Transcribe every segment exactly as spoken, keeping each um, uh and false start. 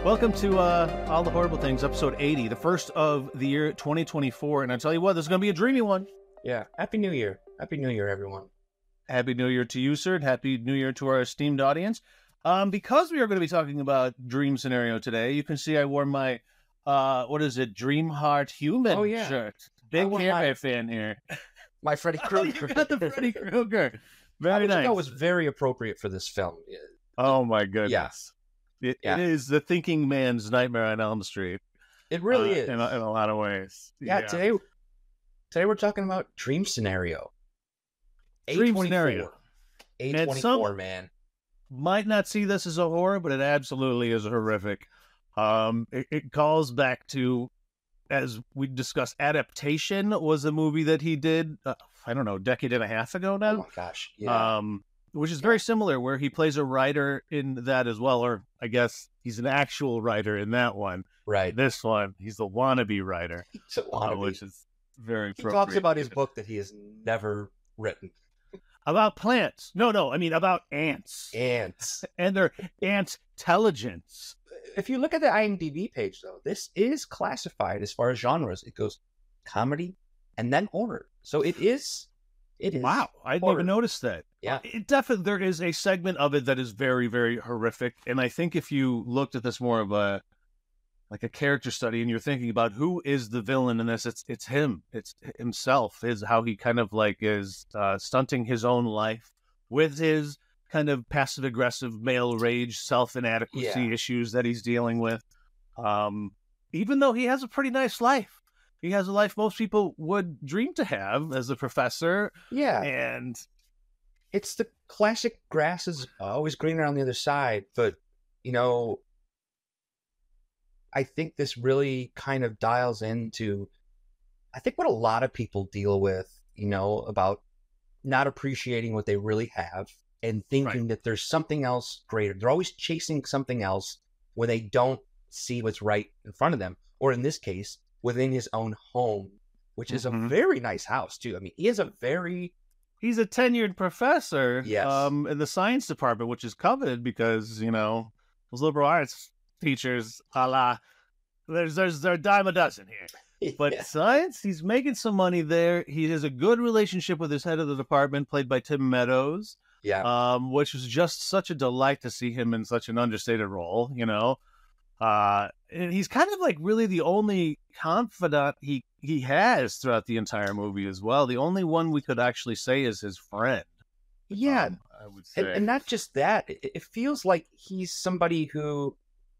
Welcome to uh, All the Horrible Things, episode eighty, the first of the year twenty twenty-four. And I tell you what, this is going to be a dreamy one. Yeah. Happy New Year. Happy New Year, everyone. Happy New Year to you, sir. And Happy New Year to our esteemed audience. Um, because we are going to be talking about Dream Scenario today, you can see I wore my, uh, what is it, Dreamheart Human oh, yeah. shirt. Big anime my... fan here. My Freddy Krueger. Oh, you got the Freddy Krueger. Very I nice. That was very appropriate for this film. Oh, my goodness. Yes. It, yeah. it is the thinking man's Nightmare on Elm Street. It really uh, is. In a, in a lot of ways. Yeah, yeah, today today we're talking about Dream Scenario. Dream Scenario. A twenty-four, man. Might not see this as a horror, but it absolutely is horrific. Um, it, it calls back to, as we discussed, Adaptation was a movie that he did, uh, I don't know, a decade and a half ago now. Oh my gosh, yeah. Um, which is very similar, where he plays a writer in that as well, or I guess he's an actual writer in that one. Right. This one, he's the wannabe writer, he's a wannabe. Uh, which is very He talks about his book that he has never written. About plants. No, no, I mean about ants. Ants. And their ant intelligence. If you look at the IMDb page, though, this is classified as far as genres. It goes comedy and then horror. So it is... It is. Wow, I didn't even notice that. Yeah, it definitely there is a segment of it that is very, very horrific, and I think if you looked at this more of a like a character study, and you're thinking about who is the villain in this, it's it's him, it's himself, is how he kind of like is uh, stunting his own life with his kind of passive aggressive male rage, self inadequacy yeah. issues that he's dealing with. Um, even though he has a pretty nice life. He has a life most people would dream to have as a professor. Yeah. And it's the classic grass is always greener on the other side. But, you know, I think this really kind of dials into, I think, what a lot of people deal with, you know, about not appreciating what they really have and thinking right. that there's something else greater. They're always chasing something else when they don't see what's right in front of them. Or in this case, within his own home, which is mm-hmm. a very nice house, too. I mean, he is a very... He's a tenured professor yes. um, in the science department, which is coveted because, you know, those liberal arts teachers, a la, there's, there's, there's a dime a dozen here. But yeah. science, he's making some money there. He has a good relationship with his head of the department, played by Tim Meadows, yeah, um, which was just such a delight to see him in such an understated role, you know? Uh, and he's kind of like really the only confidant he, he has throughout the entire movie as well. The only one we could actually say is his friend. Yeah. Um, I would say. And, and not just that, it, it feels like he's somebody who,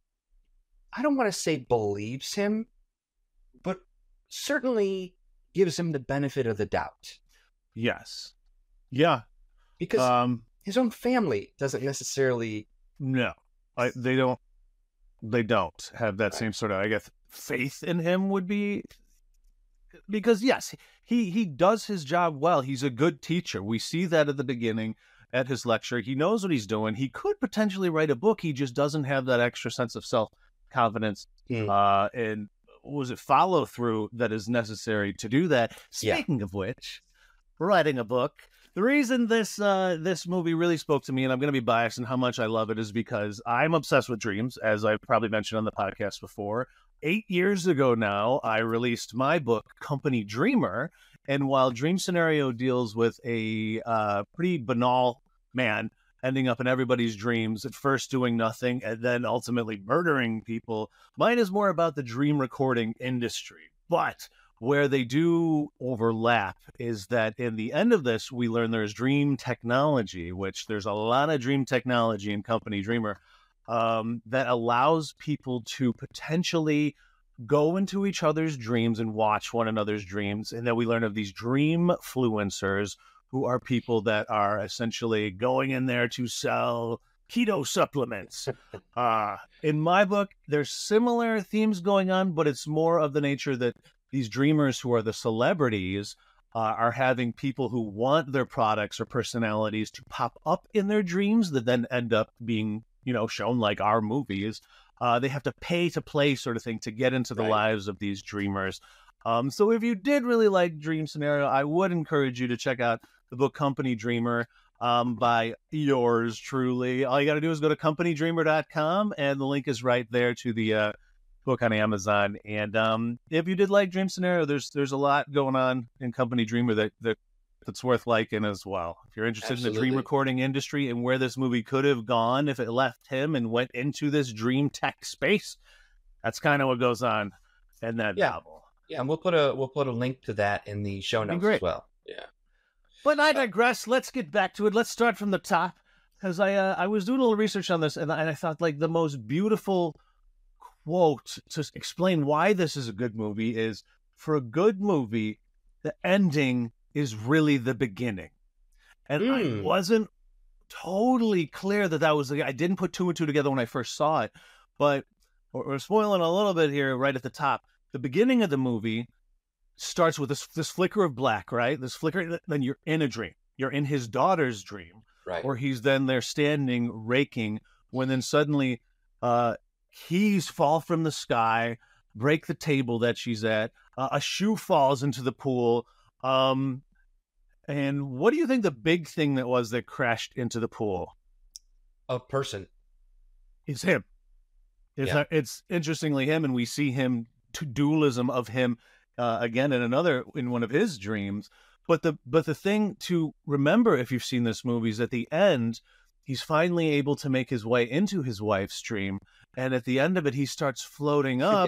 I don't want to say believes him, but certainly gives him the benefit of the doubt. Yes. Yeah. Because um, his own family doesn't necessarily... No, I, they don't. They don't have that right. same sort of, I guess, faith in him would be, because yes, he, he does his job well. He's a good teacher. We see that at the beginning at his lecture. He knows what he's doing. He could potentially write a book. He just doesn't have that extra sense of self-confidence mm. uh, and was it follow through that is necessary to do that. Speaking yeah. of which, writing a book. The reason this uh, this movie really spoke to me, and I'm going to be biased in how much I love it, is because I'm obsessed with dreams, as I've probably mentioned on the podcast before. Eight years ago now, I released my book, Company Dreamer, and while Dream Scenario deals with a uh, pretty banal man ending up in everybody's dreams, at first doing nothing, and then ultimately murdering people, mine is more about the dream recording industry. But where they do overlap is that in the end of this, we learn there's dream technology, which there's a lot of dream technology in Company Dreamer um, that allows people to potentially go into each other's dreams and watch one another's dreams. And then we learn of these dream fluencers who are people that are essentially going in there to sell keto supplements. uh, in my book, there's similar themes going on, but it's more of the nature that these dreamers who are the celebrities uh, are having people who want their products or personalities to pop up in their dreams that then end up being, you know, shown like our movies. Uh, they have to pay to play sort of thing to get into the right. lives of these dreamers. Um, so if you did really like Dream Scenario, I would encourage you to check out the book Company Dreamer. um, by yours truly. All you got to do is go to company dreamer dot com, and the link is right there to the uh, book on Amazon. And um, if you did like Dream Scenario, there's there's a lot going on in Company Dreamer that, that that's worth liking as well. If you're interested Absolutely. in the dream recording industry and where this movie could have gone if it left him and went into this dream tech space, that's kind of what goes on in that Yeah. novel. Yeah, and we'll put a we'll put a link to that in the show notes great. as well. Yeah. But I digress. Let's get back to it. Let's start from the top, because I uh, I was doing a little research on this, and I, and I thought like the most beautiful quote to explain why this is a good movie is, for a good movie, the ending is really the beginning. And Mm. I wasn't totally clear that that was the, I didn't put two and two together when I first saw it, but we're, we're spoiling a little bit here right at the top. The beginning of the movie starts with this this flicker of black, right? This flicker, then you're in a dream. You're in his daughter's dream, Right. or he's then there standing raking, when then suddenly uh, keys fall from the sky, break the table that she's at, uh, a shoe falls into the pool. Um, and what do you think the big thing that was that crashed into the pool? A person. It's him. It's, Yeah. it's interestingly him, and we see him to dualism of him uh, again in another in one of his dreams. But the but the thing to remember, if you've seen this movie, is at the end he's finally able to make his way into his wife's dream, and at the end of it he starts floating up,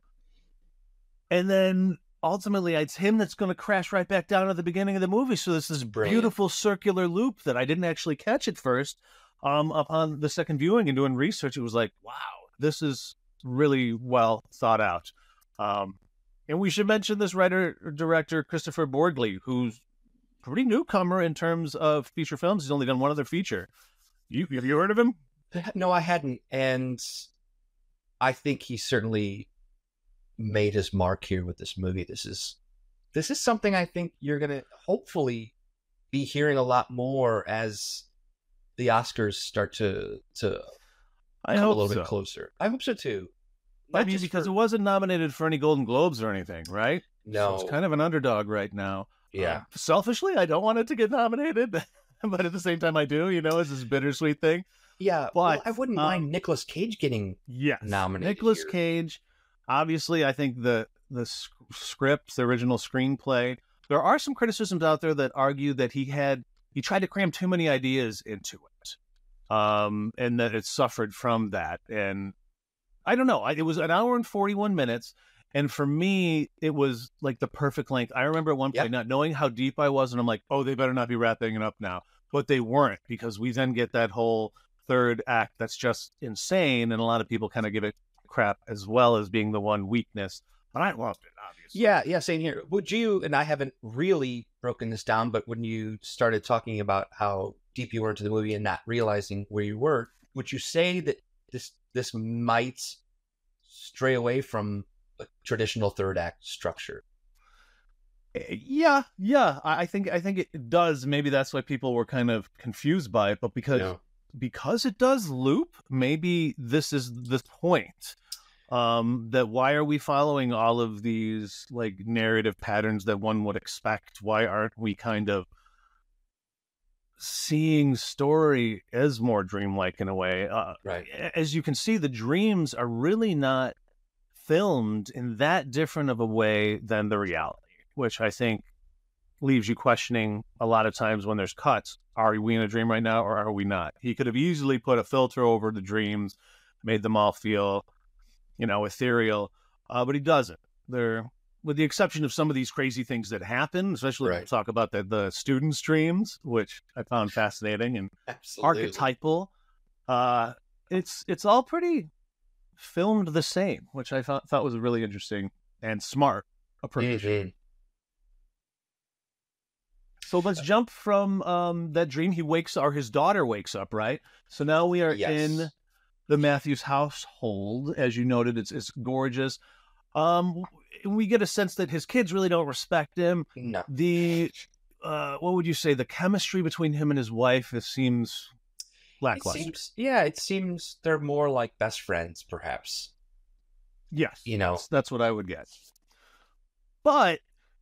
and then ultimately it's him that's going to crash right back down at the beginning of the movie. So this is Brilliant. beautiful circular loop that I didn't actually catch at first. Um, upon the second viewing and doing research, it was like, wow, this is really well thought out. Um, and we should mention this writer director Christopher Borgley, who's pretty newcomer in terms of feature films. He's only done one other feature. You have you heard of him? No, I hadn't, and I think he certainly made his mark here with this movie. This is this is something I think you're gonna hopefully be hearing a lot more as the Oscars start to to I come hope a little so. bit closer. I hope so too. I Not mean, just because for- it wasn't nominated for any Golden Globes or anything, right? no, So it's kind of an underdog right now. yeah, Uh, selfishly, I don't want it to get nominated, but at the same time, I do. You know, it's this bittersweet thing. yeah. Well, but, I wouldn't um, mind Nicolas Cage getting Yes, nominated Nicolas here. Cage. Obviously, I think the the s- script, the original screenplay. There are some criticisms out there that argue that he had he tried to cram too many ideas into it, um, and that it suffered from that. And I don't know. I, it was an hour and forty-one minutes. And for me, it was like the perfect length. I remember at one Yep. point not knowing how deep I was, and I'm like, oh, they better not be wrapping it up now. But they weren't, because we then get that whole third act that's just insane. And a lot of people kind of give it crap as well as being the one weakness. But I loved it, obviously. Yeah, yeah, same here. Would you, and I haven't really broken this down, but when you started talking about how deep you were into the movie and not realizing where you were, would you say that this this might stray away from a traditional third act structure? Yeah, yeah. I I think I think it does. Maybe that's why people were kind of confused by it. But because Yeah. because it does loop, maybe this is the point. Um, that why are we following all of these like narrative patterns that one would expect? Why aren't we kind of seeing story as more dreamlike in a way? Uh, Right. as you can see, the dreams are really not filmed in that different of a way than the reality, which I think leaves you questioning a lot of times when there's cuts. Are we in a dream right now, or are we not? He could have easily put a filter over the dreams, made them all feel, you know, ethereal, uh, but he doesn't. They're, with the exception of some of these crazy things that happen, especially when we Right. talk about the, the students' dreams, which I found fascinating and Absolutely. archetypal. Uh, it's it's all pretty filmed the same, which I thought thought was a really interesting and smart approach. Mhm. So let's jump from um, that dream. He wakes, or his daughter wakes up, right? So now we are Yes. in the Matthews household. As you noted, it's it's gorgeous. Um, we get a sense that his kids really don't respect him. No. The uh, what would you say? The chemistry between him and his wife, it seems It lackluster. seems, yeah, it seems they're more like best friends, perhaps. Yes, You know. that's, that's what I would get. But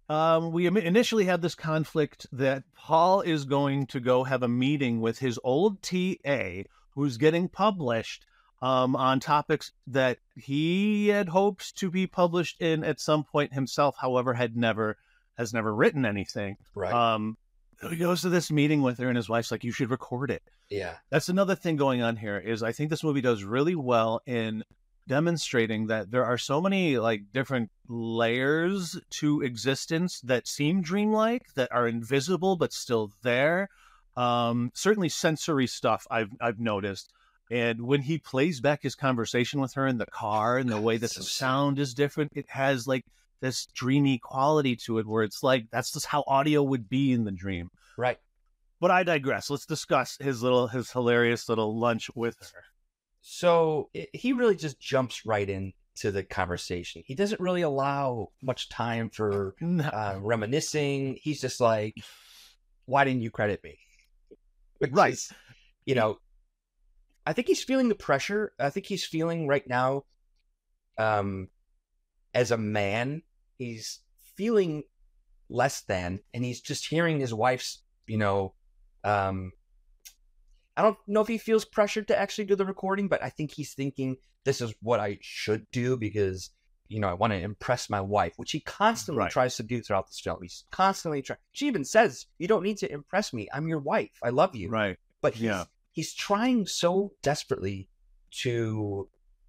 Um, we im- initially had this conflict that Paul is going to go have a meeting with his old T A, who's getting published um, on topics that he had hoped to be published in at some point himself. However, had never has never written anything. Right. Um, so he goes to this meeting with her, and his wife's like, "You should record it." Yeah. That's another thing going on here. Is I think this movie does really well in demonstrating that there are so many like different layers to existence that seem dreamlike, that are invisible but still there. Um, certainly sensory stuff I've I've noticed. And when he plays back his conversation with her in the car and the way that so the sad. sound is different, it has like this dreamy quality to it where it's like that's just how audio would be in the dream. Right. But I digress. Let's discuss his little his hilarious little lunch with her. So it, he really just jumps right into the conversation. He doesn't really allow much time for No. uh, reminiscing. He's just like, "Why didn't you credit me?" Which Right. is, you know, I think he's feeling the pressure. I think he's feeling right now, um, as a man, he's feeling less than, and he's just hearing his wife's, you know, um, I don't know if he feels pressured to actually do the recording, but I think he's thinking this is what I should do because, you know, I want to impress my wife, which he constantly Right. tries to do throughout this film. He's constantly trying. She even says, "You don't need to impress me. I'm your wife. I love you." Right. But he's, Yeah. he's trying so desperately to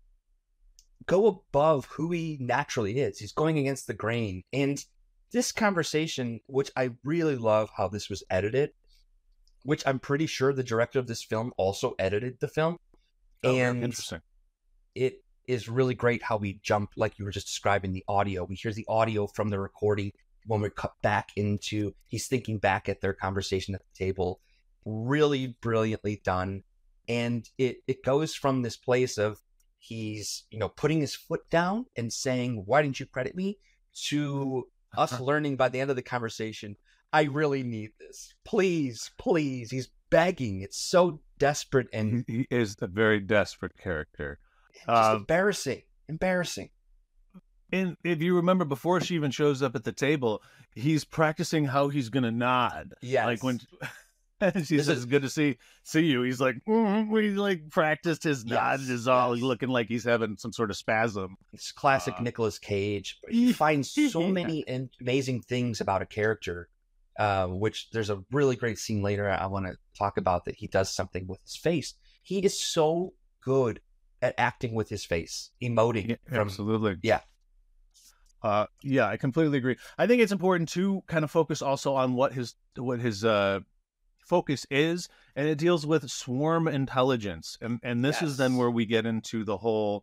go above who he naturally is. He's going against the grain. And this conversation, which I really love how this was edited, which I'm pretty sure the director of this film also edited the film. Oh, very and interesting. it is really great how we jump, like you were just describing, the audio. We hear the audio from the recording when we cut back into, he's thinking back at their conversation at the table. Really brilliantly done. And it, it goes from this place of he's, you know, putting his foot down and saying, "Why didn't you credit me?" to us learning by the end of the conversation, "I really need this. Please, please." He's begging. It's so desperate and He, he is a very desperate character. just Um, embarrassing. Embarrassing. And if you remember, before she even shows up at the table, he's practicing how he's gonna nod. Yes. Like when she This says, is- "Good to see see you," he's like, mm, he like practiced his nod. Yes, Is all yes. looking like he's having some sort of spasm. It's classic Uh, Nicolas Cage. He finds so many in- amazing things about a character, uh, which there's a really great scene later I want to talk about that he does something with his face. He is so good at acting with his face, emoting. Yeah, from, absolutely. yeah. Uh, yeah, I completely agree. I think it's important to kind of focus also on what his what his uh, focus is, and it deals with swarm intelligence, and and this is then Yes. where we get into the whole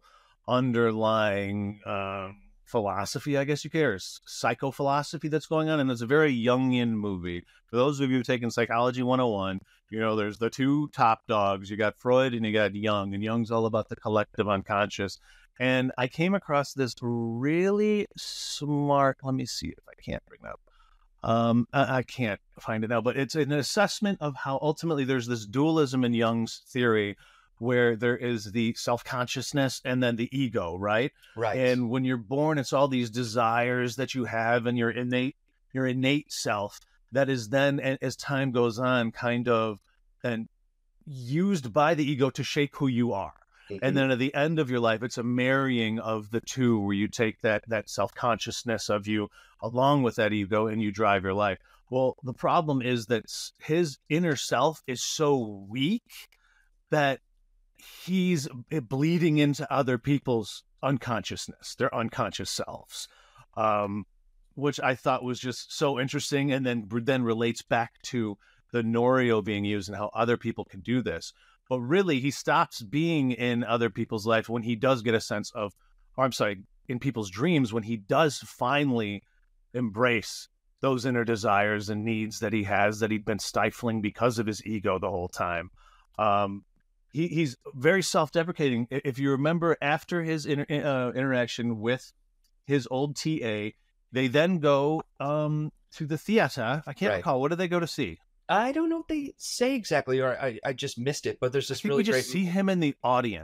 underlying uh, philosophy, I guess you care, psychophilosophy that's going on, and it's a very Jungian movie. For those of you who've taken Psychology one oh one, you know there's the two top dogs. You got Freud and you got Jung, and Jung's all about the collective unconscious. And I came across this really smart, let me see if I can't bring it up. Um, I, I can't find it now, but it's an assessment of how ultimately there's this dualism in Jung's theory where there is the self-consciousness and then the ego, right? Right. And when you're born, it's all these desires that you have and your innate, your innate self that is then, as time goes on, kind of and used by the ego to shape who you are. And then at the end of your life, it's a marrying of the two where you take that that self-consciousness of you along with that ego and you drive your life. Well, the problem is that his inner self is so weak that he's bleeding into other people's unconsciousness, their unconscious selves, um, which I thought was just so interesting. And then, then relates back to the Norio being used and how other people can do this. But really, he stops being in other people's life when he does get a sense of, or I'm sorry, in people's dreams, when he does finally embrace those inner desires and needs that he has that he'd been stifling because of his ego the whole time. Um, he, he's very self-deprecating. If you remember, after his inter, uh, interaction with his old T A, they then go um, to the theater. I can't Right. recall. What did they go to see? I don't know what they say exactly, or I, I just missed it, but there's I this think really we just great. see him in the audience,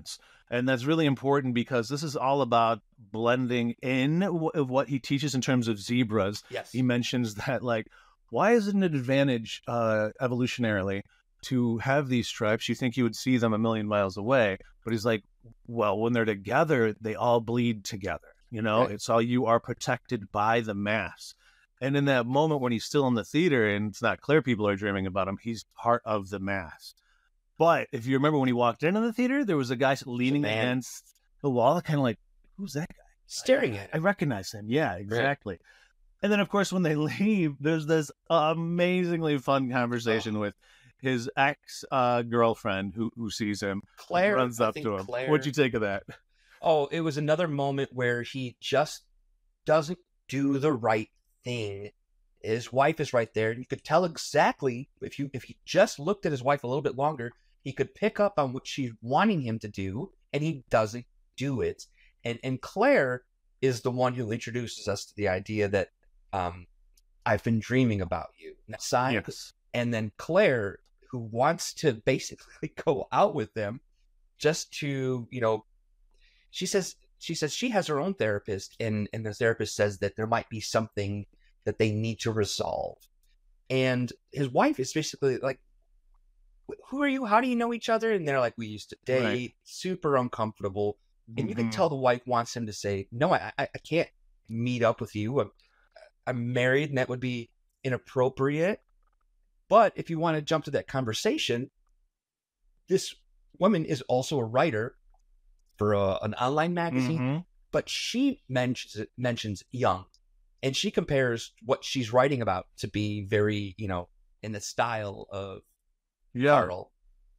And that's really important because this is all about blending in w- of what he teaches in terms of zebras. Yes. He mentions that, like, why is it an advantage uh, evolutionarily to have these stripes? You think you would see them a million miles away. But he's like, well, when they're together, they all bleed together. You know, Right. it's all you are protected by the mass. And in that moment when he's still in the theater and it's not clear people are dreaming about him, he's part of the mass. But if you remember when he walked into the theater, there was a guy leaning man. against the wall, kind of like, who's that guy? Staring at I him. recognize him. Yeah, exactly. Right. And then, of course, when they leave, there's this amazingly fun conversation oh. with his ex uh, girlfriend who who sees him. Claire runs up to him. Claire... What'd you take of that? Oh, it was another moment where he just doesn't do the right thing. His wife is right there. You could tell exactly if you if he just looked at his wife a little bit longer, he could pick up on what she's wanting him to do, and he doesn't do it. And and Claire is the one who introduces us to the idea that um, I've been dreaming about you. Yes. And then Claire, who wants to basically go out with them, just to you know, she says she says she has her own therapist, and and the therapist says that there might be something that they need to resolve. And his wife is basically like, who are you? How do you know each other? And they're like, we used to date, right. Super uncomfortable. And mm-hmm. you can tell the wife wants him to say, no, I, I can't meet up with you. I'm, I'm married, and that would be inappropriate. But if you want to jump to that conversation, this woman is also a writer for a, an online magazine, mm-hmm. but she mentions mentions young. And she compares what she's writing about to be very, you know, in the style of yeah. Carl.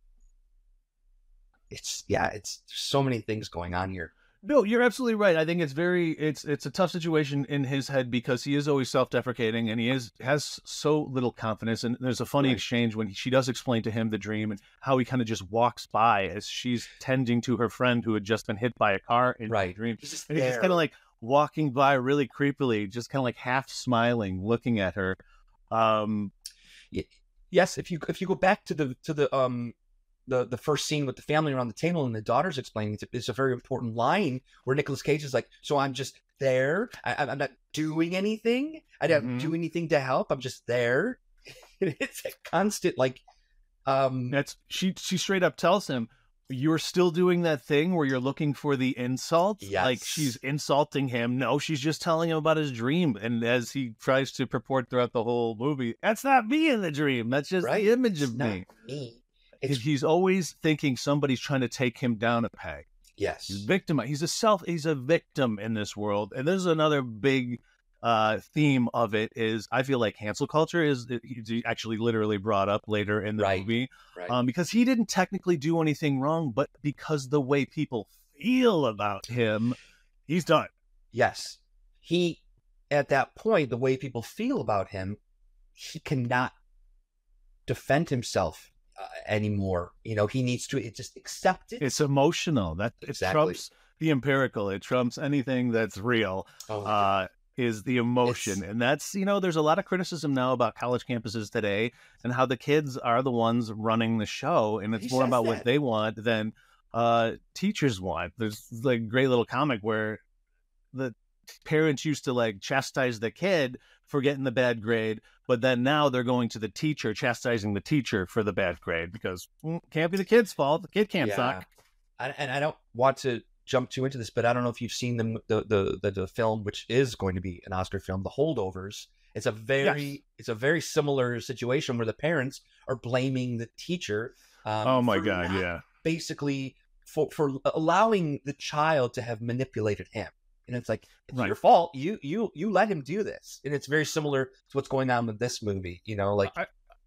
It's, yeah, it's so many things going on here. No, you're absolutely right. I think it's very, it's it's a tough situation in his head because he is always self-deprecating and he is has so little confidence. And there's a funny right. exchange when he, she does explain to him the dream and how he kind of just walks by as she's tending to her friend who had just been hit by a car in right. the dream. He's and he's just kind of like, walking by really creepily, just kind of like half smiling, looking at her. Um, yes, if you if you go back to the to the um the the first scene with the family around the table and the daughter's explaining, it's a, it's a very important line where Nicolas Cage is like, "So I'm just there. I, I'm not doing anything. I don't mm-hmm. do anything to help. I'm just there." It's a constant like. Um, That's she. She straight up tells him, you're still doing that thing where you're looking for the insult. Yes. Like she's insulting him. No, she's just telling him about his dream. And as he tries to purport throughout the whole movie, that's not me in the dream. That's just right? the image it's of not me. me. It's... He's always thinking somebody's trying to take him down a peg. Yes. He's victim. He's a self. He's a victim in this world. And there's another big uh, theme of it is I feel like cancel culture is he's actually literally brought up later in the right. movie right. um, because he didn't technically do anything wrong, but because the way people feel about him, he's done. Yes. He, at that point, the way people feel about him, he cannot defend himself uh, anymore. You know, he needs to it just accept it. It's emotional. That exactly. It trumps the empirical. It trumps anything that's real. Oh, uh, is the emotion. It's... And that's, you know, there's a lot of criticism now about college campuses today and how the kids are the ones running the show. And it's he more about that. what they want than uh, teachers want. There's like a great little comic where the parents used to like chastise the kid for getting the bad grade, but then now they're going to the teacher, chastising the teacher for the bad grade because well, can't be the kid's fault. The kid can't yeah. suck. I, and I don't want to jump too into this, but I don't know if you've seen the the the, the, the film, which is going to be an Oscar film, The Holdovers. It's a very yes. it's a very similar situation where the parents are blaming the teacher. Um, oh my god, yeah. Basically, for for allowing the child to have manipulated him, and it's like it's right. your fault. You you you let him do this, and it's very similar to what's going on with this movie. You know, like. I-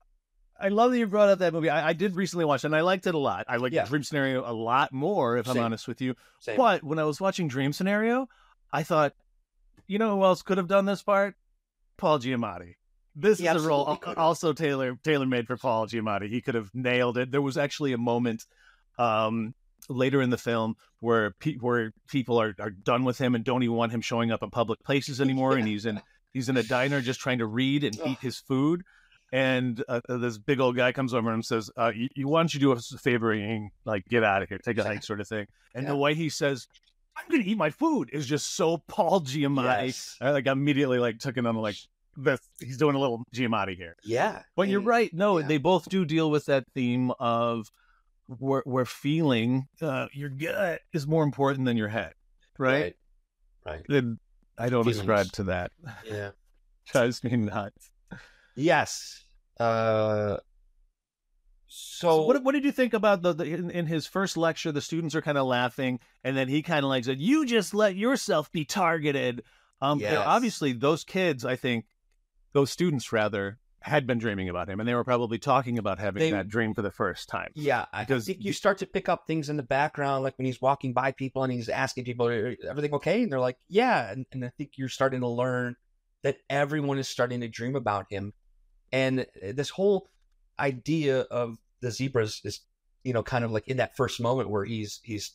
I love that you brought up that movie. I, I did recently watch it, and I liked it a lot. I liked yeah. Dream Scenario a lot more, if Same. I'm honest with you. Same. But when I was watching Dream Scenario, I thought, you know who else could have done this part? Paul Giamatti. This he is a role could've. also tailor tailor made for Paul Giamatti. He could have nailed it. There was actually a moment um, later in the film where pe- where people are, are done with him and don't even want him showing up in public places anymore, yeah. and he's in he's in a diner just trying to read and eat his food. and uh, this big old guy comes over and says, uh, you, you, why don't you do us a favor and like get out of here, take a hike sort of thing. And yeah. the way he says, I'm going to eat my food is just so Paul Giamatti. Yes. I like immediately like took it on like, this, he's doing a little Giamatti here. Yeah. But and, you're right. No, yeah. they both do deal with that theme of where, where feeling uh, your gut is more important than your head. Right. Right. right. And I don't Feelings. ascribe to that. Yeah. Drives me nuts. Yes. Uh, so, so what, what did you think about the, the in, in his first lecture, the students are kind of laughing and then he kind of like said, you just let yourself be targeted. Um, yes. Obviously those kids, I think those students rather had been dreaming about him and they were probably talking about having they, that dream for the first time. Yeah. I think you, you start to pick up things in the background, like when he's walking by people and he's asking people, everything okay? And they're like, yeah. And, and I think you're starting to learn that everyone is starting to dream about him. And this whole idea of the zebras is, you know, kind of like in that first moment where he's he's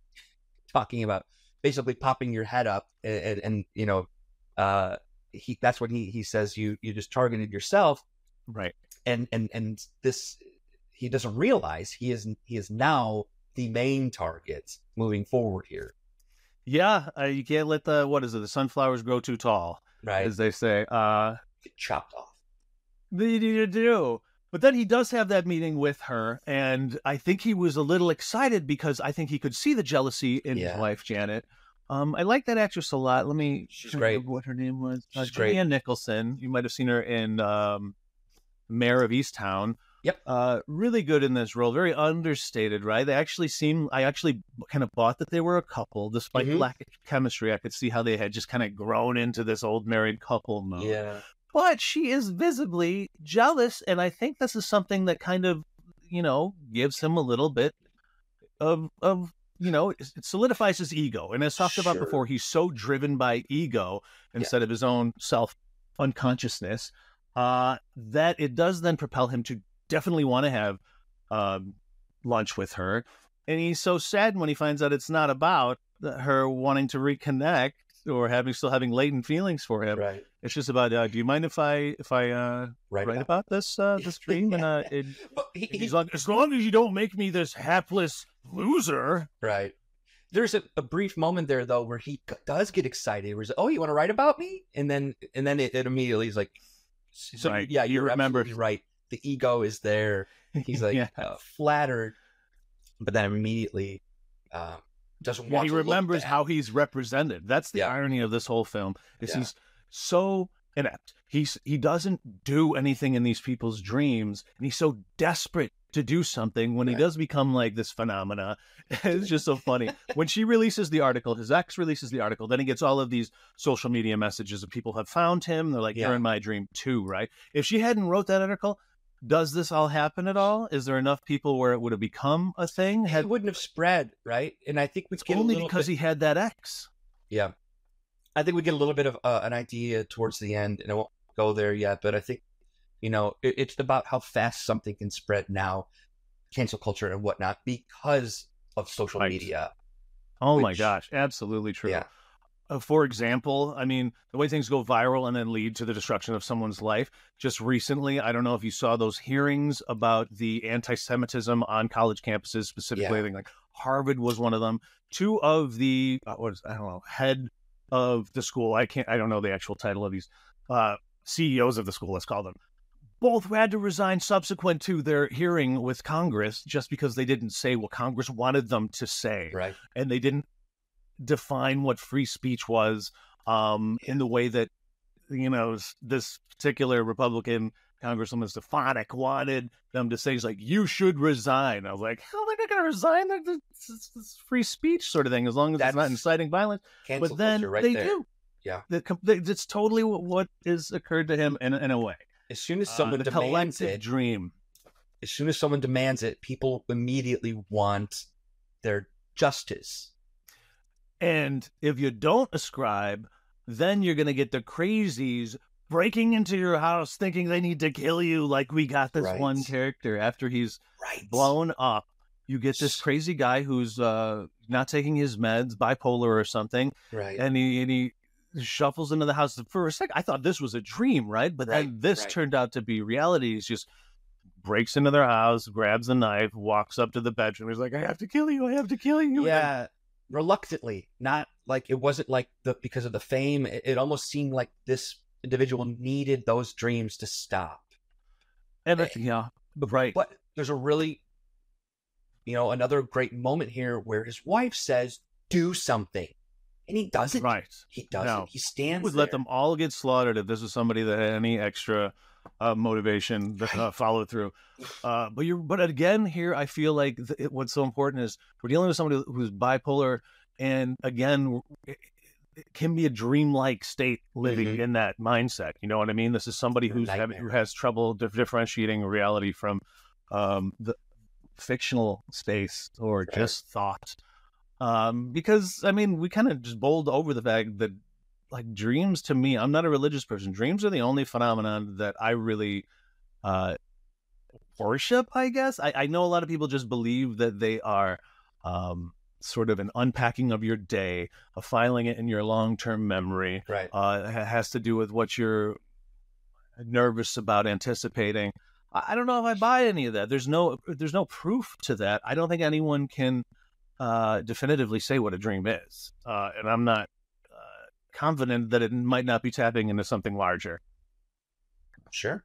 talking about basically popping your head up, and, and, and you know, uh, he that's when he he says you you just targeted yourself, right? And and and this he doesn't realize he is he is now the main target moving forward here. Yeah, uh, you can't let the what is it the sunflowers grow too tall, right? As they say, uh, get chopped off. They do, do. But then he does have that meeting with her, and I think he was a little excited because I think he could see the jealousy in yeah. his wife, Janet. Um, I like that actress a lot. Let me She's great. What her name was? She's uh, great. Jan Nicholson. You might have seen her in um, Mayor of Easttown. Yep. Uh, really good in this role. Very understated, right? They actually seem, I actually kind of bought that they were a couple, despite mm-hmm. lack of chemistry. I could see how they had just kind of grown into this old married couple mode. Yeah. But she is visibly jealous, and I think this is something that kind of, you know, gives him a little bit of, of you know, it solidifies his ego. And as talked sure. about before, he's so driven by ego instead yeah. of his own self-unconsciousness uh, that it does then propel him to definitely want to have um, lunch with her. And he's so sad when he finds out it's not about her wanting to reconnect or having still having latent feelings for him. Right. It's just about, uh, do you mind if I if I uh, write, write about, about this uh, this dream? yeah. And uh, it, he, he's like, as long as you don't make me this hapless loser. Right. There's a, a brief moment there though where he does get excited. Where he's like, oh, you want to write about me? And then and then it, it immediately is like, so right. yeah, you're you remember absolutely right. The ego is there. He's like yeah. uh, flattered, but then immediately. Uh, Doesn't yeah, want he to remembers how he's represented. That's the yeah. irony of this whole film is yeah. he's so inept. He's he doesn't do anything in these people's dreams, and he's so desperate to do something when right. he does become like this phenomena. It's just so funny. When she releases the article, his ex releases the article, then he gets all of these social media messages of people have found him. They're like, yeah. you're in my dream too, right? If she hadn't wrote that article, does this all happen at all? Is there enough people where it would have become a thing? Had... It wouldn't have spread, right? And I think we get only a because bit... he had that ex. Yeah, I think we get a little bit of uh, an idea towards the end, and I won't go there yet. But I think, you know, it, it's about how fast something can spread now, cancel culture and whatnot, because of social right. media. Oh which... my gosh, absolutely true. Yeah. Uh, for example, I mean, the way things go viral and then lead to the destruction of someone's life. Just recently, I don't know if you saw those hearings about the anti-Semitism on college campuses, specifically. Yeah. I think like Harvard was one of them. Two of the, uh, what is, I don't know, head of the school, I can't, I don't know the actual title of these, uh, C E Os of the school, let's call them, both had to resign subsequent to their hearing with Congress just because they didn't say what Congress wanted them to say. Right. And they didn't define what free speech was um, in the way that, you know, this particular Republican Congresswoman Stefanik wanted them to say. He's like, you should resign. I was like, hell, they're not going to resign. It's, it's free speech sort of thing, as long as That's it's not inciting violence. But then right they there. do. Yeah. It's totally what, what is occurred to him in, in a way. As soon as someone uh, the demands collective it, dream. As soon as someone demands it, people immediately want their justice. And if you don't ascribe, then you're going to get the crazies breaking into your house thinking they need to kill you, like we got this right. one character after he's right. blown up. You get this crazy guy who's uh, not taking his meds, bipolar or something. Right. And he, and he shuffles into the house. For a second, I thought this was a dream, right? But Right, then this right. turned out to be reality. He's just breaks into their house, grabs a knife, walks up to the bedroom. He's like, I have to kill you. I have to kill you. Yeah, reluctantly, not like it wasn't like the because of the fame. It, it almost seemed like this individual needed those dreams to stop. And, and yeah, right. But there's a really, you know, another great moment here where his wife says, "Do something," and he doesn't. Right. He doesn't. No. He stands. He would there. let them all get slaughtered if this was somebody that had any extra uh, motivation to uh, follow through. Uh, but you're, but again, here I feel like th- it, what's so important is we're dealing with somebody who's bipolar, and again, it, it can be a dreamlike state living Mhm. in that mindset. You know what I mean? This is somebody A who's having, nightmare. who has trouble dif- differentiating reality from um, the fictional space or Right. just thought. Um, because I mean, we kind of just bowled over the fact that, like, dreams to me, I'm not a religious person. Dreams are the only phenomenon that I really uh, worship, I guess. I, I know a lot of people just believe that they are um, sort of an unpacking of your day, a filing it in your long-term memory. Right. Uh, it has to do with what you're nervous about anticipating. I, I don't know if I buy any of that. There's no, there's no proof to that. I don't think anyone can uh, definitively say what a dream is, uh, and I'm not uh, confident that it might not be tapping into something larger. Sure.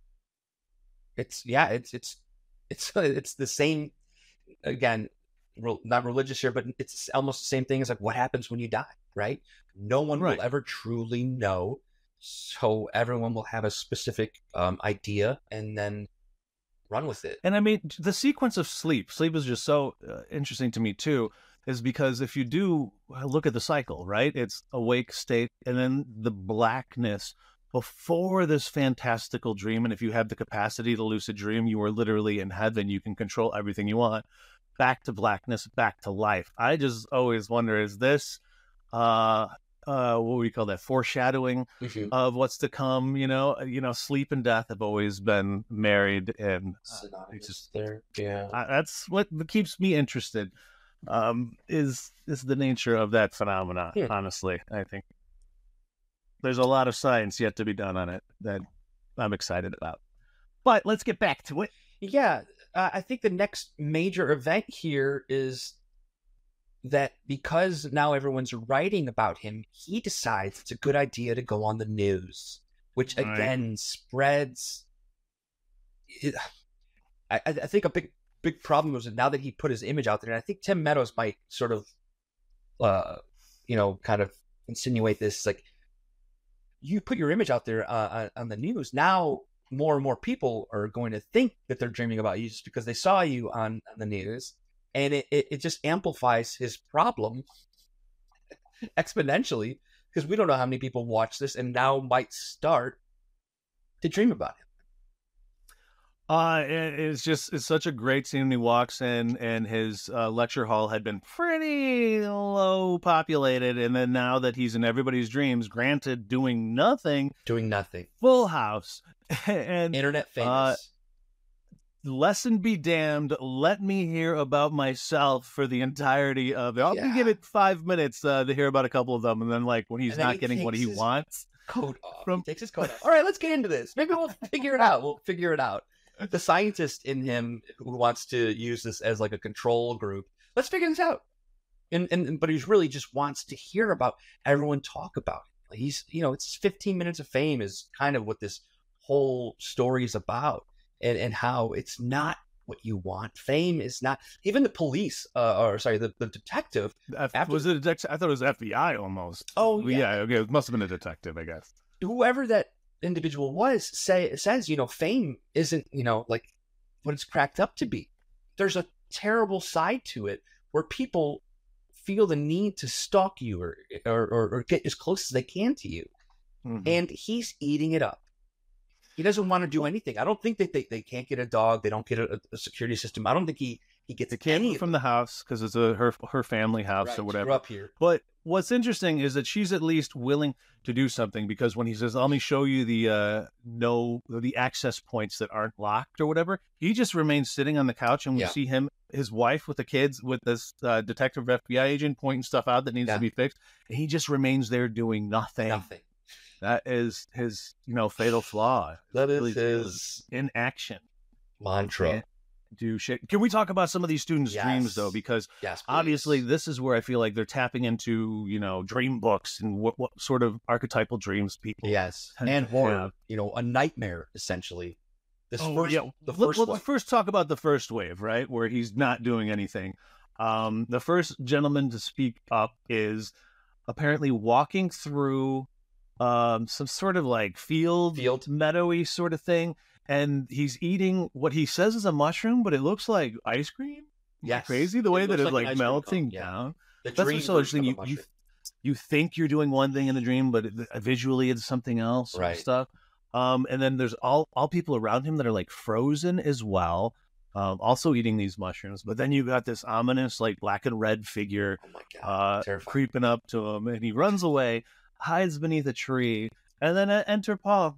It's yeah. It's it's it's it's the same. Again, re- not religious here, but it's almost the same thing as like what happens when you die, right? No one Right. will ever truly know, so everyone will have a specific um, idea and then run with it. And I mean, the sequence of sleep, sleep is just so uh, interesting to me too, is because if you do look at the cycle, right? It's awake state and then the blackness before this fantastical dream. And if you have the capacity to lucid dream, you are literally in heaven. You can control everything you want. Back to blackness, back to life. I just always wonder, is this, uh, uh, what would we call that? Foreshadowing Mhm. of what's to come. You know, you know, sleep and death have always been married, and uh, Synonymous it's just there, yeah. I, that's what keeps me interested. Um, is is the nature of that phenomena? Hmm. Honestly, I think there's a lot of science yet to be done on it that I'm excited about. But let's get back to it. Yeah, uh, I think the next major event here is that because now everyone's writing about him, he decides it's a good idea to go on the news, which Right. again spreads. It, I, I think a big big problem was that now that he put his image out there, and I think Tim Meadows might sort of, uh, you know, kind of insinuate this, like, you put your image out there uh, on the news, now more and more people are going to think that they're dreaming about you just because they saw you on, on the news, and it, it, it just amplifies his problem exponentially because we don't know how many people watch this and now might start to dream about him. Uh, it, it's just, it's such a great scene when he walks in and his uh, lecture hall had been pretty low populated. And then now that he's in everybody's dreams, granted, doing nothing, Doing nothing. full house. And Internet famous. Uh, lesson be damned. Let me hear about myself for the entirety of it. I'll Yeah. give it five minutes uh, to hear about a couple of them. And then, like, when he's And then not he getting what takes he his- wants. coat off. From- He takes his coat off. All right, let's get into this. Maybe we'll figure it out. We'll figure it out. The scientist in him who wants to use this as like a control group. Let's figure this out. And and but he really just wants to hear about everyone talk about it. He's you know it's fifteen minutes of fame is kind of what this whole story is about, and and how it's not what you want. Fame is not even the police. Uh, or sorry, the, the detective. F- After- was it a detective? I thought it was F B I almost. Oh Well, yeah. Okay. It must have been a detective, I guess. Whoever that individual was say says you know fame isn't you know like what it's cracked up to be. There's a terrible side to it where people feel the need to stalk you or or, or, or get as close as they can to you, Mhm. and he's eating it up. He doesn't want to do anything. I don't think that they, they can't get a dog. They don't get a, a security system. I don't think he he gets They can't any move from the house because it's a her her family house right, or whatever. grew up here. But what's interesting is that she's at least willing to do something, because when he says, "Let me show you the uh, no the access points that aren't locked" or whatever, he just remains sitting on the couch, and we Yeah. see him his wife with the kids with this uh, detective F B I agent pointing stuff out that needs Yeah. to be fixed. And he just remains there doing nothing. Nothing. That is his, you know, fatal flaw. That is Really his inaction. mantra. Can't do shit. Can we talk about some of these students' Yes. dreams though? Because Yes, please. obviously this is where I feel like they're tapping into, you know, dream books and what, what sort of archetypal dreams people. Yes, tend and to horror. have. You know, a nightmare essentially. This Oh, first, yeah. the Let- first let's one. first talk about the first wave, right? Where he's not doing anything. Um, the first gentleman to speak up is apparently walking through um, some sort of like field, Field. meadowy sort of thing. And he's eating what he says is a mushroom, but it looks like ice cream. Am I Yes. Crazy the It way that looks it's like like, an ice cream melting cone, yeah. down. The That's dream what's so version interesting. of You, a you, mushroom. you think you're doing one thing in the dream, but it, visually it's something else and Right. stuff. Um, and then there's all, all people around him that are like frozen as well, um, also eating these mushrooms. But then you got this ominous, like black and red figure Oh my god, uh, terrifying. creeping up to him, and he runs away, hides beneath a tree, and then uh, enter Paul.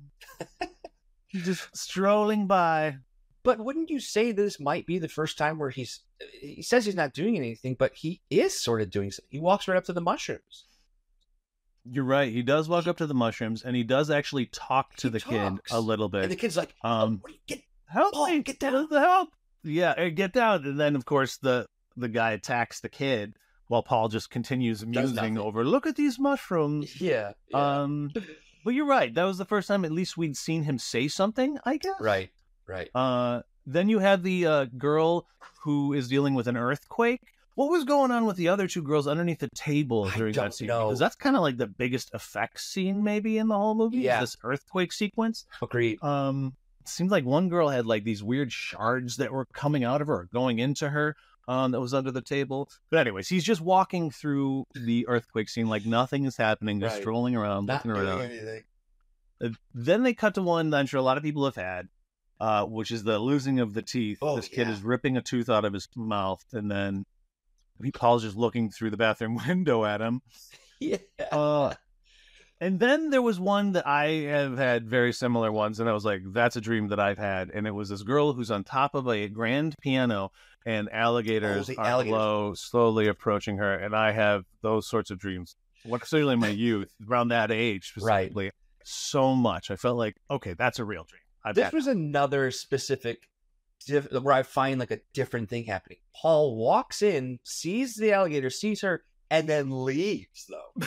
He's just strolling by. But wouldn't you say this might be the first time where he's he says he's not doing anything, but he is sort of doing something. He walks right up to the mushrooms. You're right. He does walk up to the mushrooms, and he does actually talk to He the talks. kid a little bit. And the kid's like, Um, um, what do you get? help Paul, me, get down. the help. Yeah, eh, get down. And then, of course, the the guy attacks the kid while Paul just continues musing nothing. over, look at these mushrooms. Yeah. yeah. Um, but you're right. That was the first time at least we'd seen him say something, I guess. right. Right. Uh, then you have the uh, girl who is dealing with an earthquake. What was going on with the other two girls underneath the table I during don't that scene? know. Because that's kind of like the biggest effects scene maybe in the whole movie. is Yeah. This earthquake sequence. Agreed. Um, it seemed like one girl had like these weird shards that were coming out of her, or going into her. Um, that was under the table. But anyways, he's just walking through the earthquake scene like nothing is happening, just Right. strolling around, Not looking doing around. anything. Uh, Then they cut to one that I'm sure a lot of people have had, uh, which is the losing of the teeth. Oh, this kid yeah. is ripping a tooth out of his mouth, and then Paul's just looking through the bathroom window at him. Yeah. Uh, and then there was one that I have had very similar ones, and I was like, that's a dream that I've had. And it was this girl who's on top of a grand piano, and alligators Oh, the are alligators. below, slowly approaching her. And I have those sorts of dreams, what especially in my youth, around that age Right. specifically, so much. I felt like, okay, that's a real dream. I've This had was another specific diff- where I find like a different thing happening. Paul walks in, sees the alligator, sees her, and then leaves though.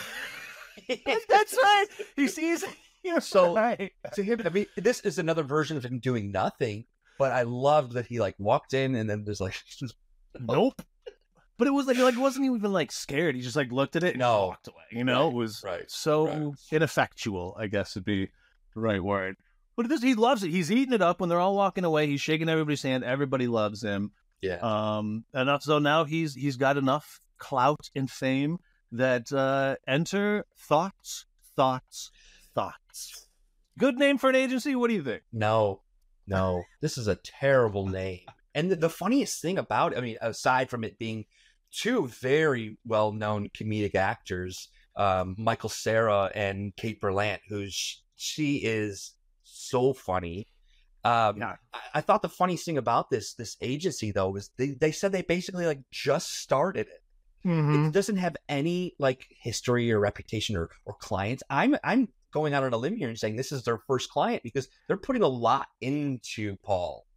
That's right. He sees. You're So- right. To him, I mean, this is another version of him doing nothing. But I loved that he like walked in and then there's like, Nope. But it was like, like wasn't even like scared. He just like looked at it and No. walked away. You know, Right, it was right, so right. ineffectual, I guess would be the right word. But this, he loves it. He's eating it up when they're all walking away. He's shaking everybody's hand. Everybody loves him. yeah, Um, enough so now he's he's got enough clout and fame that uh, enter thoughts, thoughts, thoughts. Good name for an agency. What do you think? no, no, this is a terrible name. And the, the funniest thing about it, I mean, aside from it being two very well-known comedic actors, um, Michael Cera and Kate Berlant, who's she is so funny. Um, Yeah. I, I thought the funniest thing about this this agency though was they, they said they basically like just started it. Mm-hmm. It doesn't have any like history or reputation or, or clients. I'm I'm going out on a limb here and saying this is their first client because they're putting a lot into Paul.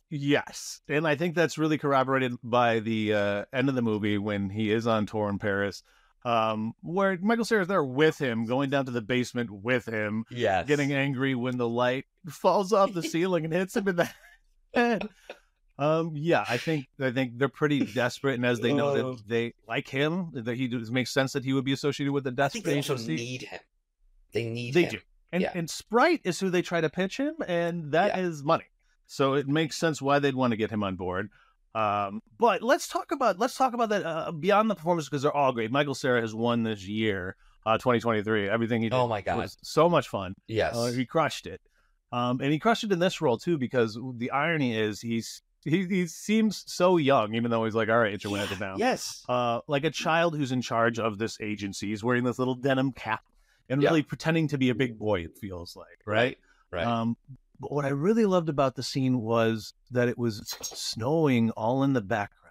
Yes, and I think that's really corroborated by the uh, end of the movie when he is on tour in Paris, um, where Michael Cera's there with him, going down to the basement with him, Yes. getting angry when the light falls off the ceiling and hits him in the head. Um, yeah, I think I think they're pretty desperate, and as they know Oh. that they like him, that he it makes sense that he would be associated with the I think they desperate also agency. need him. They need They him. do, and Yeah. and Sprite is who they try to pitch him, and that is Yeah. money. So it makes sense why they'd want to get him on board. Um, but let's talk about let's talk about that uh, beyond the performance because they're all great. Michael Cera has won this year, uh, twenty twenty-three. Everything he did Oh my God. was so much fun. Yes. Uh, he crushed it, um, and he crushed it in this role too. Because the irony is he's he he seems so young, even though he's like, all right, it's your Yeah, winner now. Yes. Uh, like a child who's in charge of this agency. He's wearing this little denim cap and Yeah. really pretending to be a big boy. It feels like, right? Right. Um, but what I really loved about the scene was that it was snowing all in the background.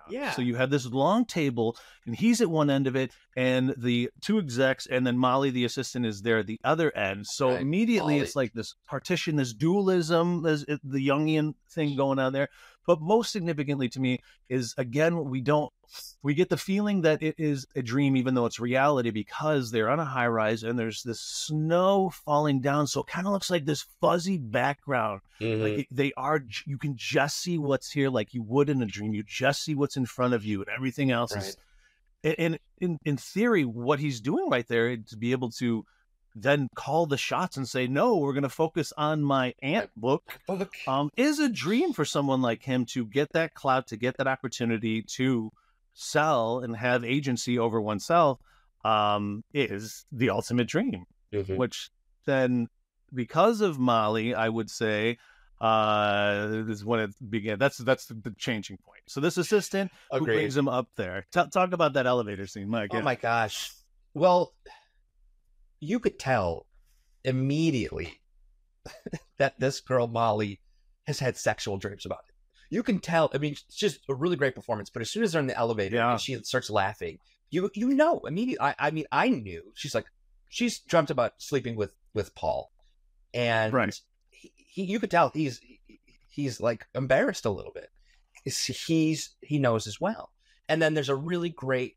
Yeah. So you have this long table, and he's at one end of it, and the two execs, and then Molly, the assistant, is there at the other end. So Right. immediately Molly. it's like this partition, this dualism, there's it- the Jungian thing going on there. But most significantly to me is, again, we don't, we get the feeling that it is a dream, even though it's reality, because they're on a high rise and there's this snow falling down. So it kind of looks like this fuzzy background. Mhm. Like it- they are, you can just see what's here like you would in a dream. You just see what's in front of you, and everything else is. Right. And in, in theory, what he's doing right there to be able to then call the shots and say, no, we're going to focus on my aunt book, Book. um, is a dream for someone like him to get that clout, to get that opportunity to sell and have agency over oneself, um, is the ultimate dream. Mhm. Which then, because of Molly, I would say, uh, this is when it began. That's that's the changing point. So this assistant who Agreed. brings him up there. T- talk about that elevator scene, Mike. Oh yeah. my gosh. Well, you could tell immediately that this girl Molly has had sexual dreams about it. You can tell. I mean, it's just a really great performance. But as soon as they're in the elevator Yeah. and she starts laughing, you you know immediately. I, I mean, I knew. She's like, she's dreamt about sleeping with with Paul, and Right. he, he you could tell he's he's like embarrassed a little bit. He's he's- he knows as well. And then there's a really great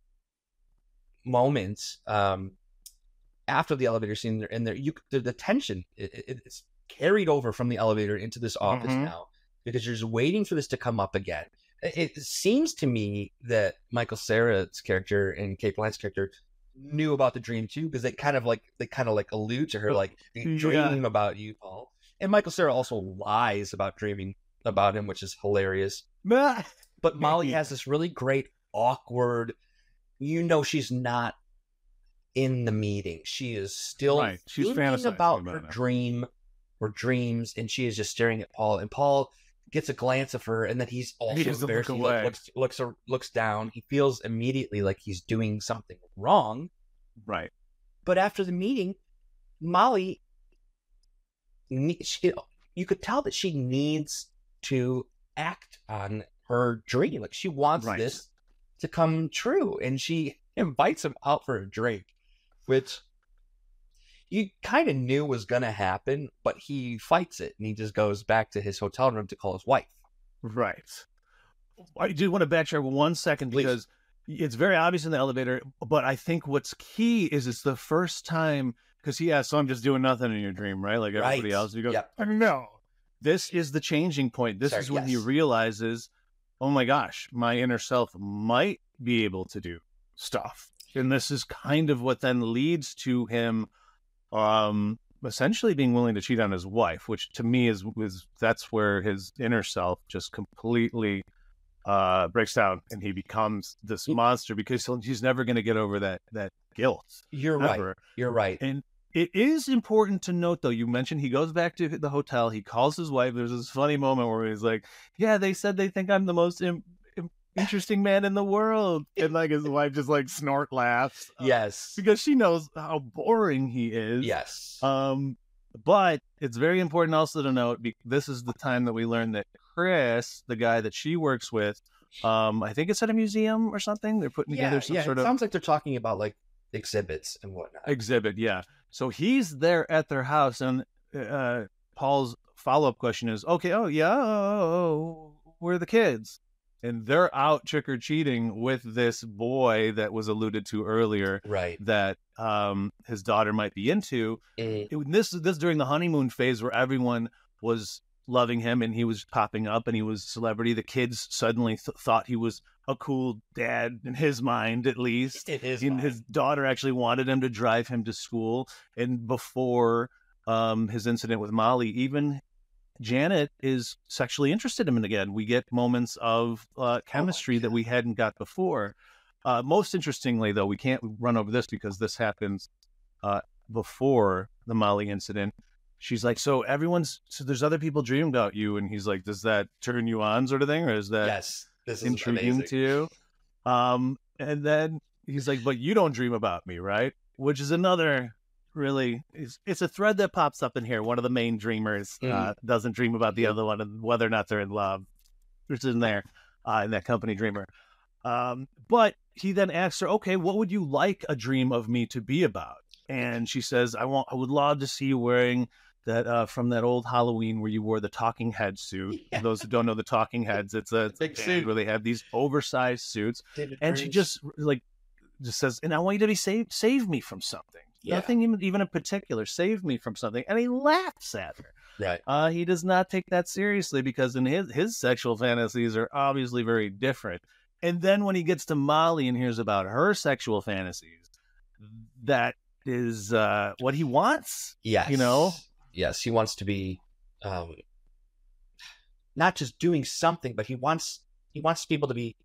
moment um, after the elevator scene. They're in there. You the, the tension it, it, it's carried over from the elevator into this office Mhm. now, because you're just waiting for this to come up again. It, it seems to me that Michael Cera's character and Kate Blanchett's character knew about the dream too, because they kind of like they kind of like allude to her like Yeah. dreaming about you, Paul. And Michael Cera also lies about dreaming about him, which is hilarious. But Molly has this really great, awkward, you know, she's not in the meeting. She is still Right. She's thinking fantasizing about, about her it. dream or dreams, and she is just staring at Paul. And Paul gets a glance of her, and then he's also He doesn't look embarrassed. He away. like, looks, looks, looks down. He feels immediately like he's doing something wrong. Right. But after the meeting, Molly, ne- she, you could tell that she needs to act on her dream. Like she wants Right. this to come true, and she invites him out for a drink, which you kind of knew was going to happen, but he fights it, and he just goes back to his hotel room to call his wife. Right. I do want to backtrack one second Please. because it's very obvious in the elevator, but I think what's key is it's the first time, because he asks, so I'm just doing nothing in your dream, right? Like everybody Right. else. You go, Yep. no. This is the changing point. This Sorry, is when he yes. realizes, oh my gosh, my inner self might be able to do stuff. And this is kind of what then leads to him um essentially being willing to cheat on his wife, which to me is was that's where his inner self just completely uh breaks down, and he becomes this Mm. monster because he'll, he's never going to get over that that guilt. You're right. Ever. You're right. And it is important to note, though, you mentioned he goes back to the hotel, he calls his wife. There's this funny moment where he's like, yeah, they said they think I'm the most im- im- interesting man in the world, and like his wife just like snort laughs, uh, Yes. because she knows how boring he is. Yes. Um, but it's very important also to note, be- this is the time that we learn that Chris, the guy that she works with, um, I think it's at a museum or something. They're putting yeah, together some yeah. sort it of sounds like they're talking about like exhibits and whatnot. exhibit. Yeah. So he's there at their house, and uh, Paul's follow-up question is, okay, oh, yeah, oh, where are the kids? And they're out trick-or-treating with this boy that was alluded to earlier Right. that um, his daughter might be into. Mhm. It, this this during the honeymoon phase where everyone was loving him and he was popping up and he was a celebrity. The kids suddenly th- thought he was a cool dad in his mind, at least. It is. And mine. his daughter actually wanted him to drive him to school. And before um, his incident with Molly, even Janet is sexually interested in him again. We get moments of uh, chemistry that we hadn't got before. Uh, most interestingly, though, we can't run over this because this happens uh, before the Molly incident. She's like, so everyone's, so there's other people dreaming about you. And he's like, does that turn you on, sort of thing? Or is that Yes. This is intriguing amazing. to you? Um, and then he's like, but you don't dream about me, right? Which is another really, it's, it's a thread that pops up in here. One of the main dreamers uh, doesn't dream about the Mhm. other one, and whether or not they're in love. It's in there, uh, in that company dreamer. Um, but he then asks her, okay, what would you like a dream of me to be about? And she says, I want, I would love to see you wearing that uh, from that old Halloween where you wore the talking head suit. Yeah. For those who don't know the talking heads, it's a Big band suit. where they have these oversized suits. David And she Burns. just like, just says, and I want you to be saved, save me from something. Yeah. Nothing even, even in particular, save me from something. And he laughs at her. Right. Uh, he does not take that seriously because in his, his sexual fantasies are obviously very different. And then when he gets to Molly and hears about her sexual fantasies, that is uh, what he wants. Yes. You know? Yes. He wants to be um, not just doing something, but he wants he wants people to be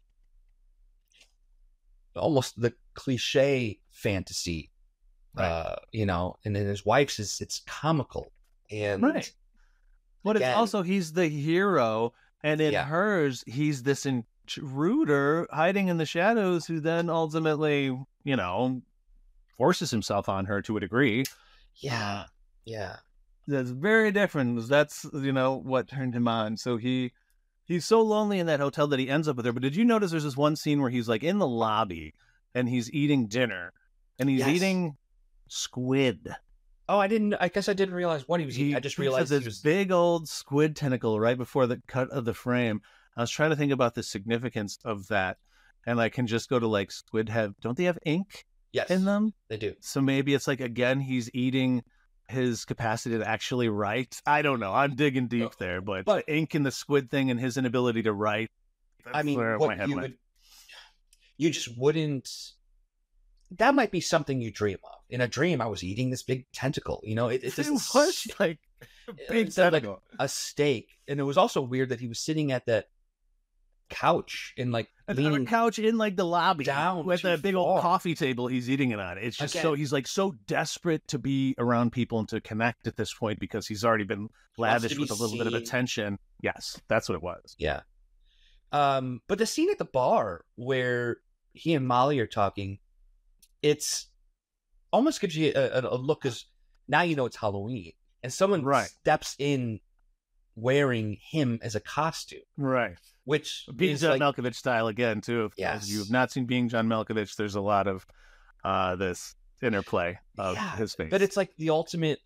almost the cliche fantasy. Right. Uh, you know, and then his wife's is it's comical. And Right. But again, it's also he's the hero, and in Yeah. hers, he's this intruder hiding in the shadows who then ultimately, you know, forces himself on her to a degree. yeah. Yeah. That's very different. That's, you know, what turned him on. So he he's so lonely in that hotel that he ends up with her. But did you notice there's this one scene where he's like in the lobby and he's eating dinner and he's Yes. eating squid. Oh, I didn't I guess I didn't realize what he was eating. I just he realized has he this was big old squid tentacle right before the cut of the frame. I was trying to think about the significance of that, and I can just go to like squid have don't they have ink yes, in them? they do. So maybe it's like again he's eating his capacity to actually write. I don't know. I'm digging deep No, there, but, but- the ink in the squid thing and his inability to write. I that's mean, where my what head you went. would, you just wouldn't. That might be something you dream of. In a dream, I was eating this big tentacle. You know, it, it It just was like a big it said, like, tentacle. a steak, and it was also weird that he was sitting at that couch and like And on a leaning. couch in like the lobby down with too a big old far. coffee table he's eating it on. It's just so Again. he's like so desperate to be around people and to connect at this point because he's already been wants to lavished be with a little bit of seen. attention. Yes, that's what it was. Yeah. Um, but the scene at the bar where he and Molly are talking, it's almost gives you a, a look because now you know it's Halloween, and someone Right. steps in wearing him as a costume, Right. which Being is John like, Malkovich style again too. If Yes. you have not seen Being John Malkovich, there's a lot of uh this interplay of Yeah, his face. but it's like the ultimate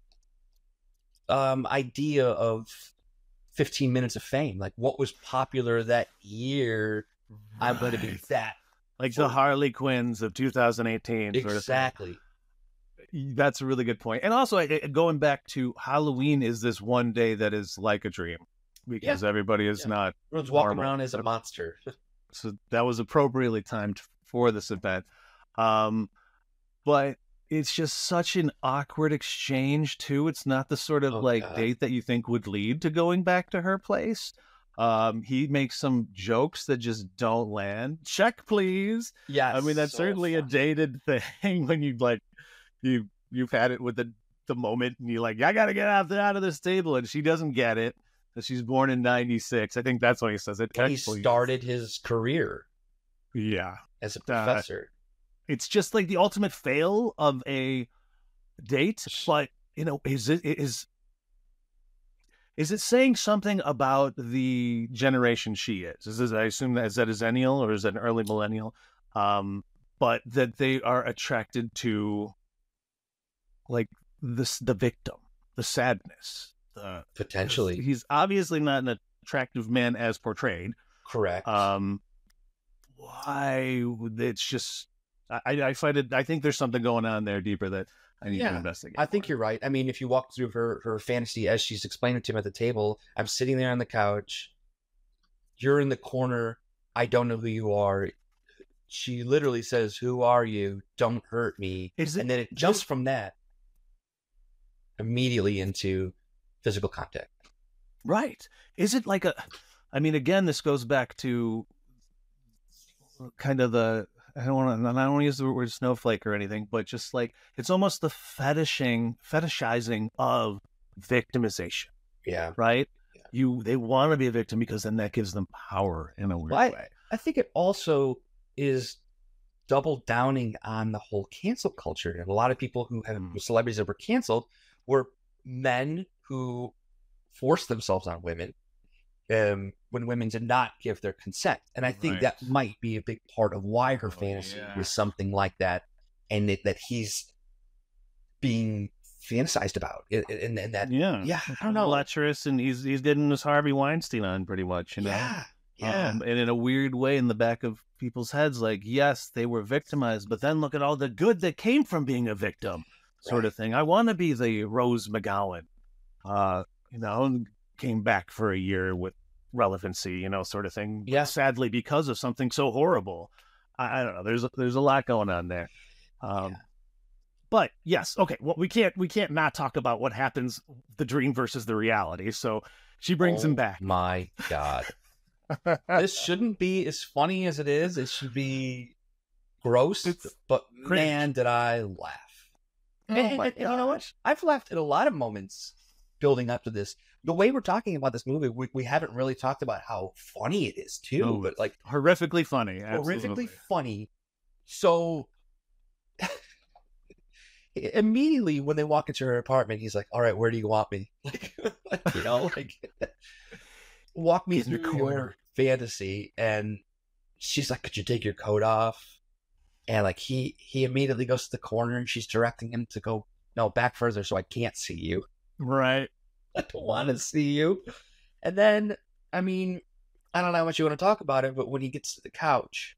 um idea of fifteen minutes of fame. Like what was popular that year, I'm going to be Right. that. like the Harley Quinns of two thousand eighteen. Sort of thing. Exactly. That's a really good point. And also, I- I- going back to Halloween, is this one day that is like a dream because everybody is Yeah. not. Everyone's walking Normal. around as a monster. So that was appropriately timed for this event. Um, but it's just such an awkward exchange too. It's not the sort of Oh, like God. date that you think would lead to going back to her place. Um, he makes some jokes that just don't land. Check, please. Yeah, I mean, that's certainly a dated thing when you like you you've had it with the the moment and you're like, I gotta get out, out of this table, and she doesn't get it. That she's born in ninety-six. I think that's when he says it. When he Check, please. started his career Yeah. as a Uh, professor. It's just like the ultimate fail of a date, but you know, is it is is it saying something about the generation she is? Is this, I assume that is that a zennial or is that an early millennial? Um, but that they are attracted to like this the victim, the sadness. The, Potentially. he's obviously not an attractive man as portrayed. Correct. Um, why would- it's just I, I find it. I think there's something going on there deeper that I need to Yeah, investigate. I think you're right. I mean, if you walk through her, her fantasy as she's explaining to him at the table, I'm sitting there on the couch. You're in the corner. I don't know who you are. She literally says, "Who are you? Don't hurt me." Is it And then it jumps from that immediately into physical contact. right? Is it like a? I mean, again, this goes back to kind of the. I don't want to. I don't want to use the word snowflake or anything, but just like it's almost the fetishing, fetishizing of victimization, Yeah. right? Yeah. You they want to be a victim because then that gives them power in a weird Well, I- way. I think it also is double downing on the whole cancel culture. And a lot of people who have Mm. celebrities that were canceled were men who forced themselves on women, um, when women did not give their consent. And I think Right. that might be a big part of why her Oh, fantasy yeah. was something like that, and it, that he's being fantasized about. And, and, and that, Yeah, yeah, I don't know. lecherous, and he's he's getting his Harvey Weinstein on pretty much, you know. Yeah, yeah. Um, and in a weird way, in the back of people's heads, like, yes, they were victimized, but then look at all the good that came from being a victim, sort of thing. I want to be the Rose McGowan, uh, you know, and came back for a year with relevancy, you know, sort of thing. Yeah. Sadly, because of something so horrible. I, I don't know. There's a, there's a lot going on there. Um, Yeah. But yes, okay. Well, we can't we can't not talk about what happens, the dream versus the reality. So she brings Oh him back. My God. This shouldn't be as funny as it is. It should be gross, It's but cringe. man, did I laugh. Oh and, my and- and you know what? gosh. I've laughed at a lot of moments building up to this. The way we're talking about this movie, we, we haven't really talked about how funny it is, too. Oh, but like, Horrifically funny. horrifically Absolutely. funny. So immediately when they walk into her apartment, he's like, "All right, where do you want me?" Like, like, you know, like walk me In the through corner. your fantasy. And she's like, "Could you take your coat off?" And like he he immediately goes to the corner, and she's directing him to go no back further, so I can't see you. Right. I don't want to see you. And then, I mean, I don't know how much you want to talk about it, but when he gets to the couch,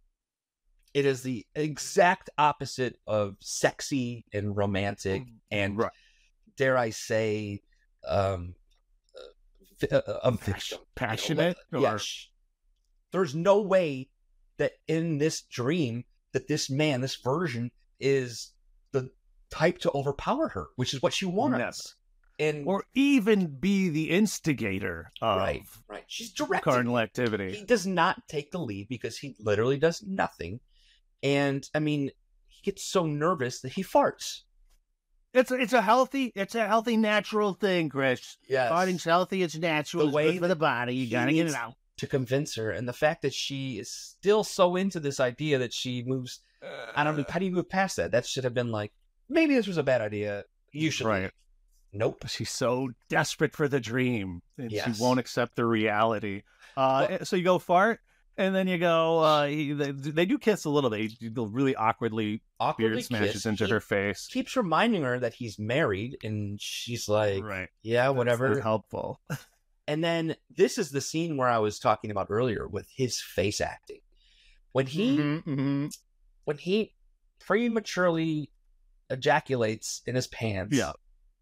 it is the exact opposite of sexy and romantic and, Right. dare I say, um, uh, uh, um, Passionate? Yeah, Or- sh- there's no way that in this dream that this man, this version, is the type to overpower her, which is what she wants. Never. And Or even be the instigator of right, right, she's directing. carnal activity. He does not take the lead because he literally does nothing. And I mean, he gets so nervous that he farts. It's a, it's a healthy it's a healthy natural thing, Chris. Yes. Farting's healthy. It's natural. The It's way good for the body. You he gotta get needs- it out. To convince her, and the fact that she is still so into this idea that she moves. I don't know. How do you move past that? That should have been like, maybe this was a bad idea. You should. Right. leave. Nope. She's so desperate for the dream, and Yes. she won't accept the reality. Uh, so you go fart, and then you go. Uh, he, they, they do kiss a little bit. He go really awkwardly. Awkwardly Beard smashes kiss. into He her face. Keeps reminding her that he's married, and she's like, Right. "Yeah, That's whatever." not helpful. And then this is the scene where I was talking about earlier with his face acting. When he Mhm, mhm. when he prematurely ejaculates in his pants, Yeah.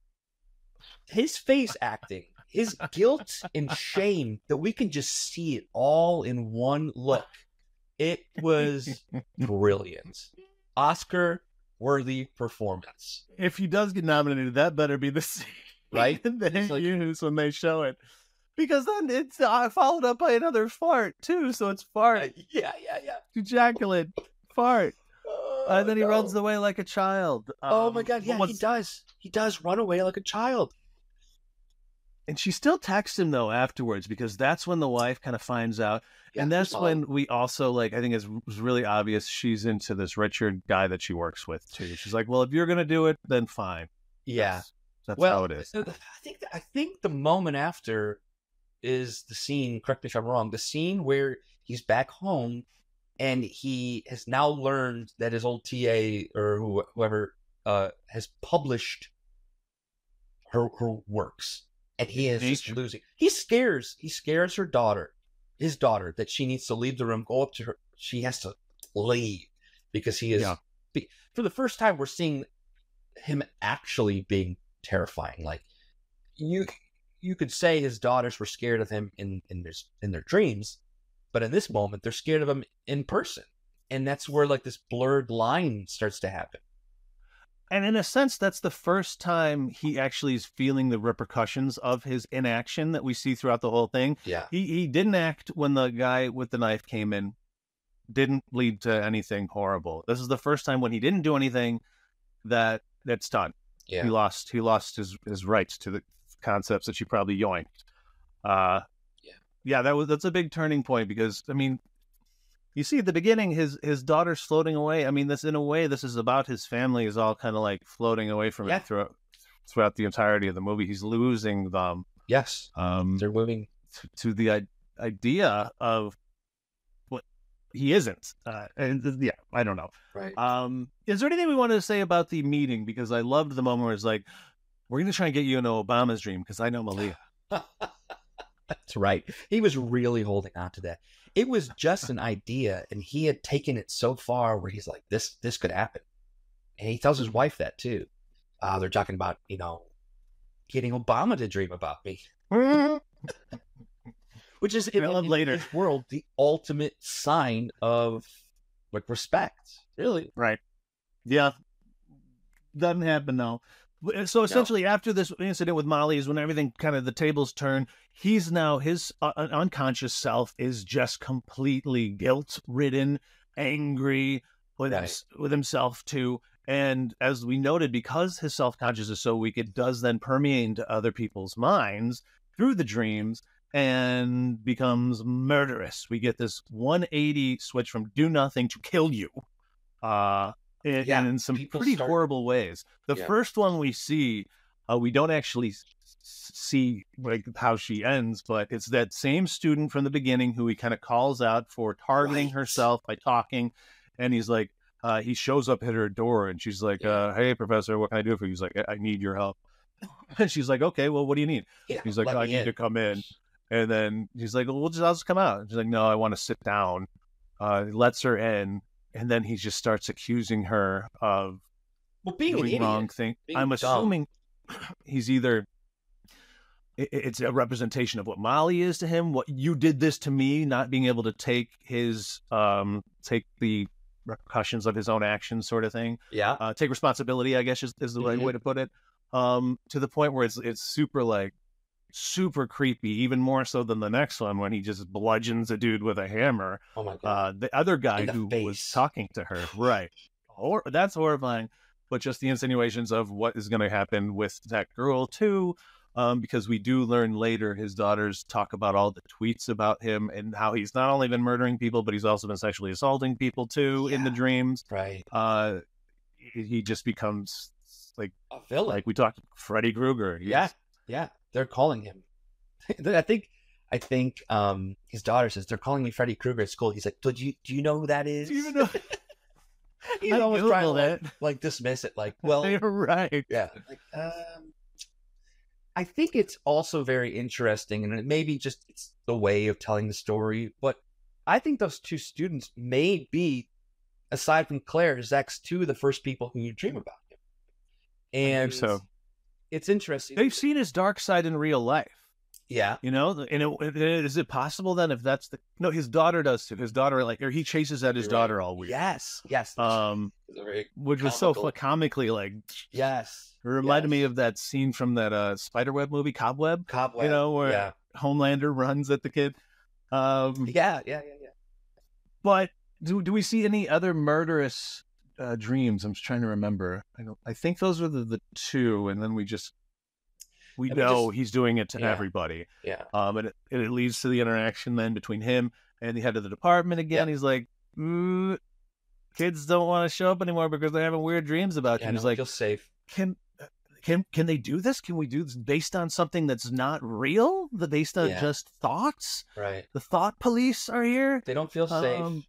his face acting, his guilt and shame, that we can just see it all in one look. It was brilliant. Oscar worthy performance. If he does get nominated, that better be the scene Right? that they It's like- use when they show it, because then it's uh, followed up by another fart too. So it's fart, Yeah, yeah, yeah. ejaculate, fart, Oh, and then he no. runs away like a child. Oh my Um, god, yeah, but he what's- does. He does run away like a child. And she still texts him though afterwards, because that's when the wife kind of finds out. Yeah, And that's well, when we also, like, I think it's was really obvious she's into this Richard guy that she works with too. She's like, well, if you're gonna do it, then fine. yeah. That's, that's Well, how it is. I think I think the moment after is the scene. Correct me if I'm wrong. The scene where he's back home and he has now learned that his old T A or who, whoever uh, has published her her works, and he is just Nature. losing. He scares he scares her daughter, his daughter, that she needs to leave the room. Go up to her. She has to leave because he is. Yeah. be- For the first time, we're seeing him actually being terrifying. Like you, you could say his daughters were scared of him in in their in their dreams, but in this moment, they're scared of him in person, and that's where like this blurred line starts to happen. And in a sense, that's the first time he actually is feeling the repercussions of his inaction that we see throughout the whole thing. Yeah, He he didn't act when the guy with the knife came in. Didn't lead to anything horrible. This is the first time when he didn't do anything that that's done. yeah, He lost he lost his, his rights to the concepts that she probably yoinked. Uh Yeah. yeah, that was that's a big turning point, because I mean, you see at the beginning his his daughter's floating away. I mean, this in a way this is about his family is all kind of like floating away from Yeah. it throughout throughout the entirety of the movie. He's losing them yes. um They're moving. to, to the I- idea of what he isn't. Uh, and th- yeah, I don't know. Right. Um, is there anything we wanted to say about the meeting? Because I loved the moment where it's like, we're going to try and get you into Obama's dream because I know Malia. That's right. He was really holding on to that. It was just an idea, and he had taken it so far where he's like, this this could happen. And he tells his wife that too. Uh, they're talking about, you know, getting Obama to dream about me. Which is, in, in, later. in this world, the ultimate sign of, like, respect. Really. Right. Yeah. Doesn't happen, though. So essentially, no. After this incident with Molly is when everything kind of the tables turn. He's now, his uh, unconscious self is just completely guilt-ridden, angry with, right. his, with himself, too. And as we noted, because his self-conscious is so weak, it does then permeate into other people's minds through the dreams and becomes murderous. We get this one eighty switch from do nothing to kill you. Uh, and, yeah, and in some pretty start... horrible ways. The yeah. first one we see, uh, we don't actually see like how she ends, but it's that same student from the beginning who he kind of calls out for targeting right. herself by talking. And he's like, uh, he shows up at her door and she's like, yeah. uh, hey, professor, what can I do for you? He's like, I, I need your help. And she's like, okay, well, what do you need? Yeah, he's like, I need in. to come in. And then he's like, well, we'll just, I'll just come out. And she's like, no, I want to sit down. Uh, he lets her in. And then he just starts accusing her of well, being doing an idiot, wrong thing. I'm dumb. assuming he's either it, it's a representation of what Molly is to him. What you did this to me, not being able to take his um take the repercussions of his own actions, sort of thing. Yeah, uh, take responsibility, I guess is, is the mm-hmm. right way to put it. Um, to the point where it's it's super like super creepy, even more so than the next one when he just bludgeons a dude with a hammer. Oh my god! Uh, the other guy the who face. was talking to her, right? Or that's horrifying. But just the insinuations of what is going to happen with that girl too, um, because we do learn later his daughters talk about all the tweets about him and how he's not only been murdering people, but he's also been sexually assaulting people too yeah. in the dreams. Right. Uh, he just becomes like a villain. Like we talked, Freddy Krueger. He's, yeah, yeah. They're calling him. I think. I think um, his daughter says they're calling me Freddy Krueger at school. He's like, "Do you do you know who that is?" Do you even know? He's I always trying to like, like dismiss it. Like, well, you're right. Yeah. Like, um, I think it's also very interesting, and it maybe just it's the way of telling the story. But I think those two students may be, aside from Claire, Zach's two of the first people who you dream about him. And I think so. It's interesting. They've seen his dark side in real life. Yeah. You know, and it, it, is it possible then if that's the, no, his daughter does too. His daughter, like, or he chases at his You're daughter right. all week. Yes. Yes. Um, which was comical. so comically like, yes. It reminded yes. me of that scene from that uh, Spiderweb movie, Cobweb. Cobweb. You know, where yeah. Homelander runs at the kid. Um, yeah. Yeah. Yeah. Yeah. But do, do we see any other murderous uh, dreams? I'm just trying to remember. I don't, I think those were the, the two. And then we just, We I mean, know just, he's doing it to yeah, everybody. Yeah. Um, and it, it leads to the interaction then between him and the head of the department again. Yep. He's like, mm, kids don't want to show up anymore because they're having weird dreams about yeah, you. No, he's like, feel safe. Can can can they do this? Can we do this based on something that's not real? The based on yeah. just thoughts? Right. The thought police are here. They don't feel safe. Um,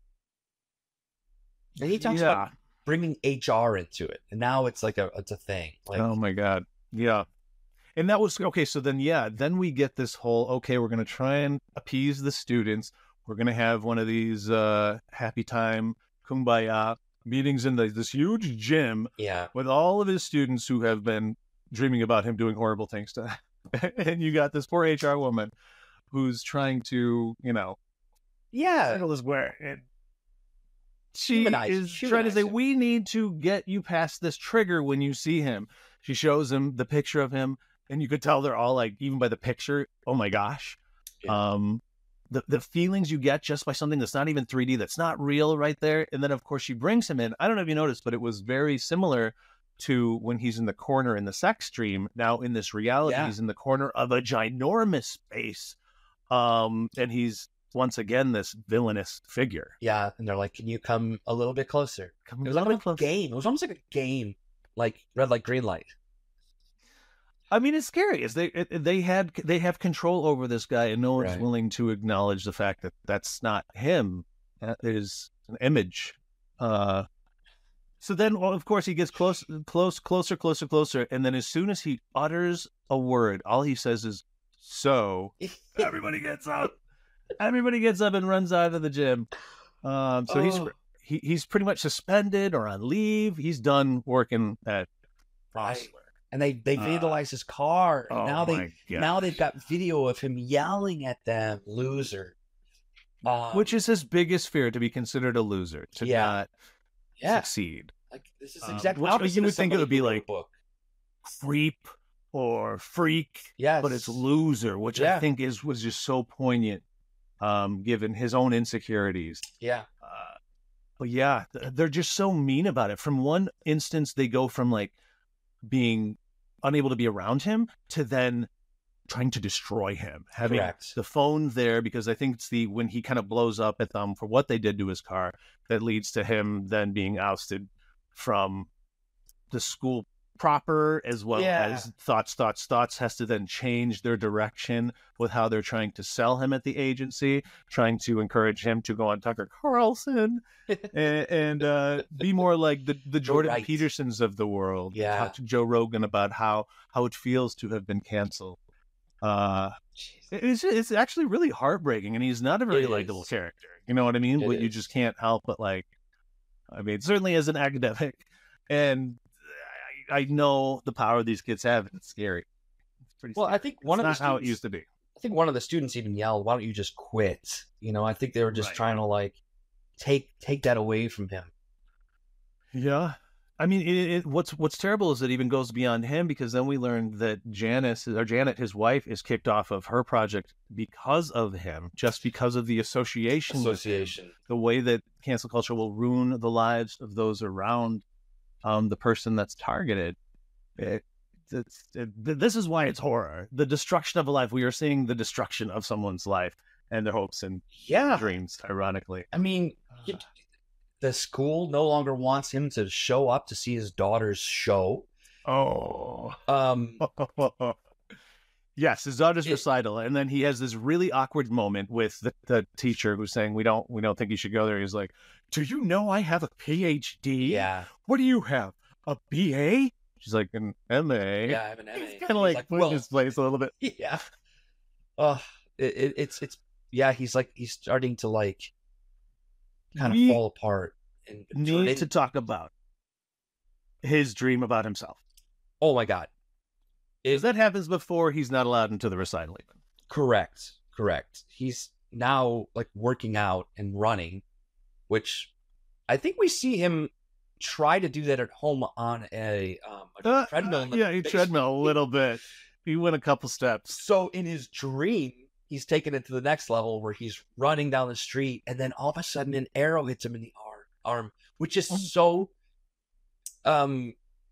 and he talks yeah. about bringing H R into it, and now it's like a it's a thing. Like, oh my god. Yeah. And that was, okay, so then, yeah, then we get this whole, okay, we're going to try and appease the students. We're going to have one of these uh, happy time, kumbaya meetings in the, this huge gym yeah. with all of his students who have been dreaming about him doing horrible things to them. And you got this poor H R woman who's trying to, you know, yeah, settle this where and she humanize, is humanize trying to say, him. we need to get you past this trigger when you see him. She shows him the picture of him. And you could tell they're all like, even by the picture, oh my gosh. Yeah. Um, the, the feelings you get just by something that's not even three D, that's not real right there. And then, of course, she brings him in. I don't know if you noticed, but it was very similar to when he's in the corner in the sex dream. Now, in this reality, yeah. he's in the corner of a ginormous space. Um, and he's, once again, this villainous figure. Yeah. And they're like, can you come a little bit closer? Come it was like a game. It was almost like a game, like red light, green light. I mean, it's scary. Is they it, they had they have control over this guy, and no one's Right. willing to acknowledge the fact that that's not him. That is an image. Uh, so then, well, of course, he gets close, close, closer, closer, closer, and then as soon as he utters a word, all he says is "so." Everybody gets up. Everybody gets up and runs out of the gym. Um, so he's Oh. he, he's pretty much suspended or on leave. He's done working at Right. Rossler. And they they Uh, vandalized his car. And Oh now they my god! now they've got video of him yelling at them, "Loser." Um, Which is his biggest fear, to be considered a loser, to Yeah. not yeah, succeed. like this is Um, exactly which opposite you would of think it somebody would be who wrote a like- book. Creep or freak, Yes, but it's loser, which Yeah. I think is was just so poignant, um, given his own insecurities. yeah, Uh, but yeah, th- they're just so mean about it. From one instance, they go from like being unable to be around him to then trying to destroy him, having correct. the phone there, because I think it's the when he kind of blows up at them for what they did to his car that leads to him then being ousted from the school proper, as well Yeah. as Thoughts, Thoughts, Thoughts has to then change their direction with how they're trying to sell him at the agency, trying to encourage him to go on Tucker Carlson and, and uh, be more like the, the Jordan right. Petersons of the world. Yeah. Talk to Joe Rogan about how, how it feels to have been canceled. Uh, Jeez. it's it's actually really heartbreaking, and he's not a very It likable is. character. You know what I mean? It But you is. just can't help but like, I mean, certainly as an academic, and I, I know the power these kids have, and it's scary. It's pretty. Well, scary. I think one it's of not the how it students- used to be. I think one of the students even yelled, "Why don't you just quit?" You know, I think they were just Right. trying to like take take that away from him. Yeah. I mean, it, it, what's what's terrible is it even goes beyond him, because then we learned that Janice or Janet, his wife, is kicked off of her project because of him, just because of the association, with him. Association. The way that cancel culture will ruin the lives of those around um, the person that's targeted. It, it's, it, this is why it's horror. The destruction of a life. We are seeing the destruction of someone's life and their hopes and Yeah, dreams, ironically. I mean, you- the school no longer wants him to show up to see his daughter's show. Oh. Um, Yes, his daughter's It- recital, and then he has this really awkward moment with the, the teacher who's saying, "We don't, we don't think you should go there." He's like, "Do you know I have a P H D? yeah, What do you have? A B A?" She's like, "An M A." yeah, I have an M A. He's kind of like, putting well, his place a little bit. yeah. Uh, it, it, it's it's yeah. He's like he's starting to like kind of We fall apart and turn need in- to talk about his dream about himself, Oh my god! because that happens before he's not allowed into the recital. Even. Correct, correct. He's now like working out and running, which I think we see him try to do that at home on a, um, a Uh, treadmill. in the yeah, he basement. treadmill a little bit. He went a couple steps. So in his dream, he's taken it to the next level where he's running down the street, and then all of a sudden an arrow hits him in the arm, arm which is Oh. so um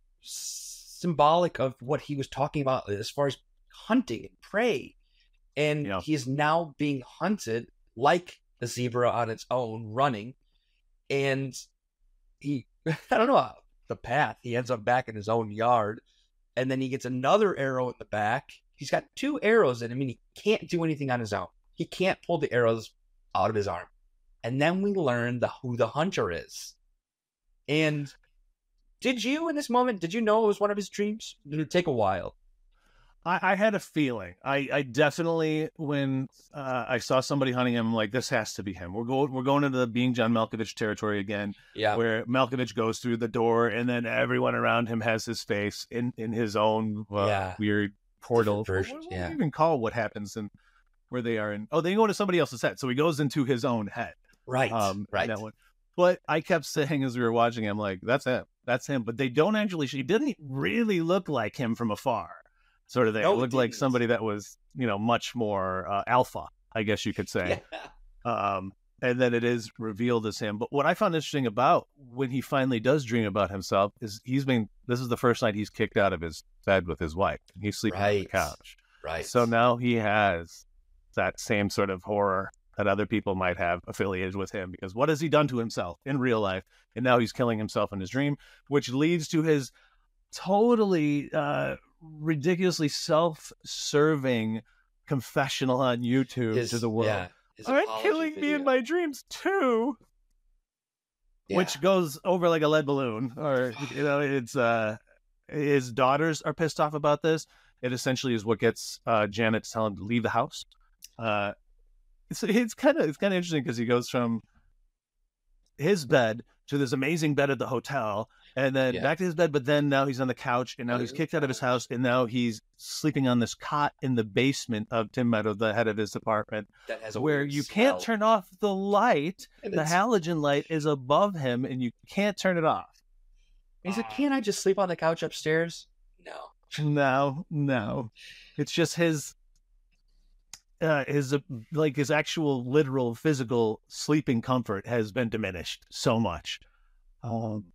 symbolic of what he was talking about as far as hunting and prey. And Yeah. he is now being hunted like a zebra on its own, running. And he, I don't know, how- the path, he ends up back in his own yard. And then he gets another arrow in the back. He's got two arrows in him, and he can't do anything on his own. He can't pull the arrows out of his arm. And then we learn the who the hunter is. And did you, in this moment, did you know it was one of his dreams? Did it take a while? I, I had a feeling. I, I definitely, when uh, I saw somebody hunting him, I'm like, this has to be him. We're going, we're going into the being John Malkovich territory again, Yeah. where Malkovich goes through the door, and then everyone around him has his face in, in his own uh, Yeah. weird portal. Different version, What, what do yeah. you even call what happens and where they are in? Oh, they go into somebody else's head, so he goes into his own head. Right. Um, in right. that one. But I kept saying as we were watching him, like, that's him. That's him. But they don't actually, he didn't really look like him from afar. Sort of thing. No, It it looked like didn't. somebody that was, you know, much more uh, alpha, I guess you could say. Yeah. Um, and then it is revealed as him. But what I found interesting about when he finally does dream about himself is he's been, this is the first night he's kicked out of his bed with his wife. He's sleeping on the Right. couch. Right. So now he has that same sort of horror that other people might have affiliated with him, because what has he done to himself in real life? And now he's killing himself in his dream, which leads to his totally uh, ridiculously self-serving confessional on YouTube His, to the world. yeah, his I'm apology killing me video. in my dreams too. Yeah. Which goes over like a lead balloon, or you know, it's uh, his daughters are pissed off about this. It essentially is what gets uh, Janet to tell him to leave the house. Uh, it's it's kind of it's kind of interesting because he goes from his bed to this amazing bed at the hotel, and then Yeah. back to his bed. But then now he's on the couch, and now Oh, he's the kicked out of his couch. house, and now he's sleeping on this cot in the basement of Tim Meadow, the head of his apartment, That has a where weird you can't smell. turn off the light. And The it's- halogen light is above him, and you can't turn it off. He's like, can't I just sleep on the couch upstairs? No. No, no, it's just his, uh, his uh, like his actual literal physical sleeping comfort has been diminished so much, um,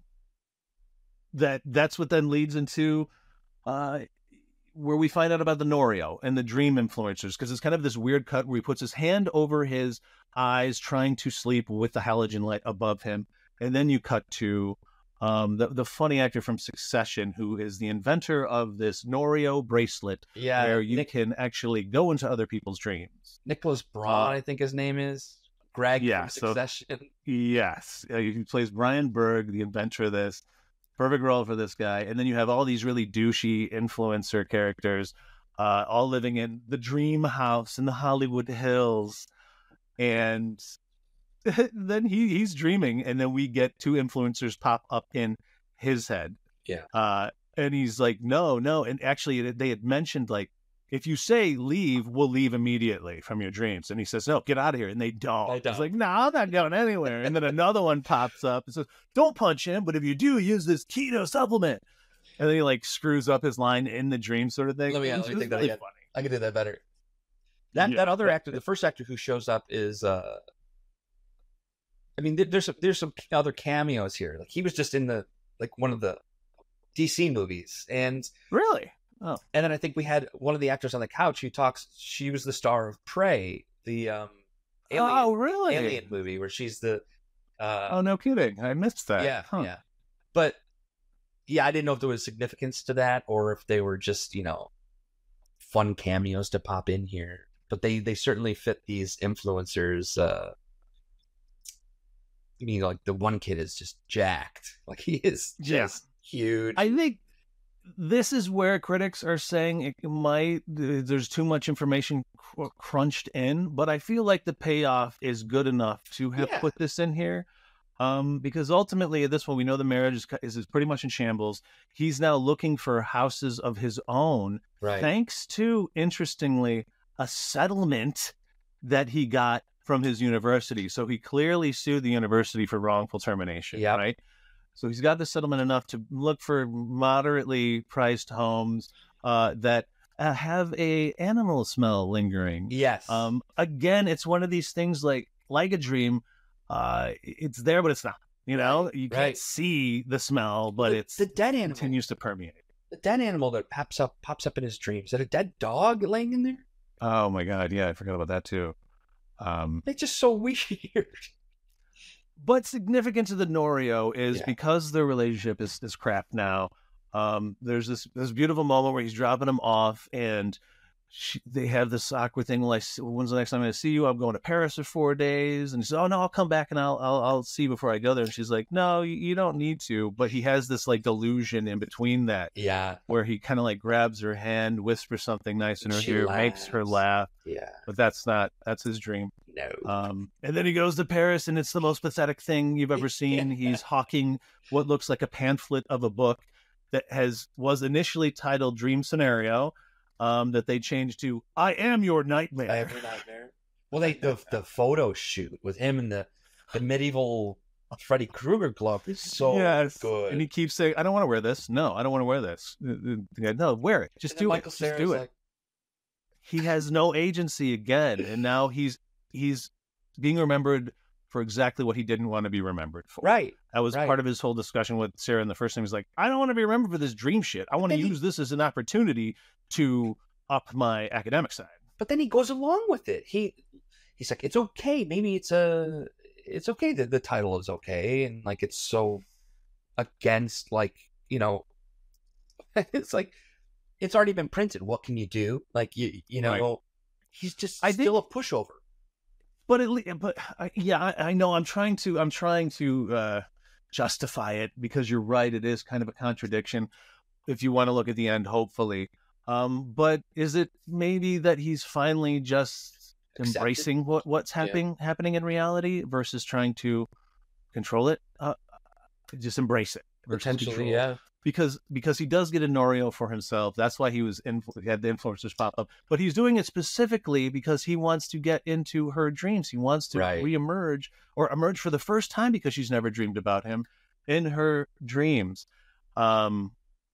that that's what then leads into, uh, where we find out about the Norio and the dream influencers, because it's kind of this weird cut where he puts his hand over his eyes trying to sleep with the halogen light above him, and then you cut to um, the the funny actor from Succession, who is the inventor of this Norio bracelet, Yeah. where you Nick, can actually go into other people's dreams. Nicholas Braun, Uh, I think his name is. Greg yeah, from so- Succession. Yes, uh, he plays Brian Berg, the inventor of this. Perfect role for this guy. And then you have all these really douchey influencer characters, uh, all living in the dream house in the Hollywood Hills. And then he he's dreaming, and then we get two influencers pop up in his head. Yeah. Uh, and he's like, no, no. And actually, they had mentioned, like, if you say leave, we'll leave immediately from your dreams. And he says, no, get out of here. And they don't. They He's don't. like, no, I'm not going anywhere. And then another one pops up and says, don't punch him, but if you do, use this keto supplement. And then he like screws up his line in the dream sort of thing. Let me- yeah, It's let me just take that really again. funny. I can do that better. That Yeah. that other actor, the first actor who shows up is, uh, I mean, there, there's some, there's some other cameos here. Like he was just in the like one of the D C movies, and Really? and then I think we had one of the actors on the couch who talks. She was the star of Prey, the um, alien, oh, really? alien movie where she's the. Uh, Oh, no kidding. I missed that. yeah, Huh. yeah. But yeah, I didn't know if there was significance to that or if they were just, you know, fun cameos to pop in here. But they they certainly fit these influencers. Uh, I mean, like the one kid is just jacked. Like he is Yeah. just huge. I think this is where critics are saying it might, there's too much information cr- crunched in, but I feel like the payoff is good enough to have Yeah. put this in here. Um, because ultimately at this point, we know the marriage is, is, is pretty much in shambles. He's now looking for houses of his own, right. thanks to, interestingly, a settlement that he got from his university. So he clearly sued the university for wrongful termination, Yep. right? So he's got the settlement enough to look for moderately priced homes uh, that uh, have a animal smell lingering. Yes. Um, again, it's one of these things like like a dream. Uh, it's there, but it's not. You know, you can't right. see the smell, but the, it's the dead animal. continues to permeate. The dead animal that pops up pops up in his dreams. Is that a dead dog laying in there? Oh my God, yeah, I forgot about that too. Um, It's just so weird. but significant to the Norio is Yeah. because their relationship is is crap now. Um, there's this this beautiful moment where he's dropping him off, and she, they have this awkward thing. Well, I, s- when's the next time I see you? I'm going to Paris for four days, and he says, "Oh no, I'll come back and I'll I'll, I'll see you before I go there." And she's like, "No, you, you don't need to." But he has this like delusion in between that, Yeah. where he kind of like grabs her hand, whispers something nice in her She ear, makes her laughs. laugh. Yeah. But that's not that's his dream. No. Um, and then he goes to Paris, and it's the most pathetic thing you've ever seen. Yeah. He's hawking what looks like a pamphlet of a book that has was initially titled Dream Scenario, um, that they changed to I Am Your Nightmare. I have a nightmare. Well, they the the photo shoot with him in the the medieval Freddy Krueger glove is so yes. good. And he keeps saying, I don't want to wear this. No, I don't want to wear this. Uh, uh, yeah, No, wear it. Just And then do Michael it. Just Cera's do it. like, He has no agency again, and now he's he's being remembered for exactly what he didn't want to be remembered for. right. That was Right. part of his whole discussion with Sarah in the first time. He's like, I don't want to be remembered for this dream shit. I want to then he- use this as an opportunity to up my academic side. But then he goes along with it. He he's like, it's okay. Maybe it's a it's okay that the title is okay, and like it's so against like you know, it's like it's already been printed. What can you do? Like you, you know, Right. he's just I still think, a pushover. but at least, but I, yeah, I, I know. I'm trying to, I'm trying to uh, justify it because you're right. It is kind of a contradiction if you want to look at the end, hopefully. Um, but is it maybe that he's finally just Accepted. embracing what what's Yeah. happening happening in reality versus trying to control it? Uh, just embrace it versus Potentially, control. yeah. Because because he does get a Norio for himself. That's why he was influ- he had the influencers pop up. But he's doing it specifically because he wants to get into her dreams. He wants to Right. reemerge or emerge for the first time because she's never dreamed about him in her dreams. Um,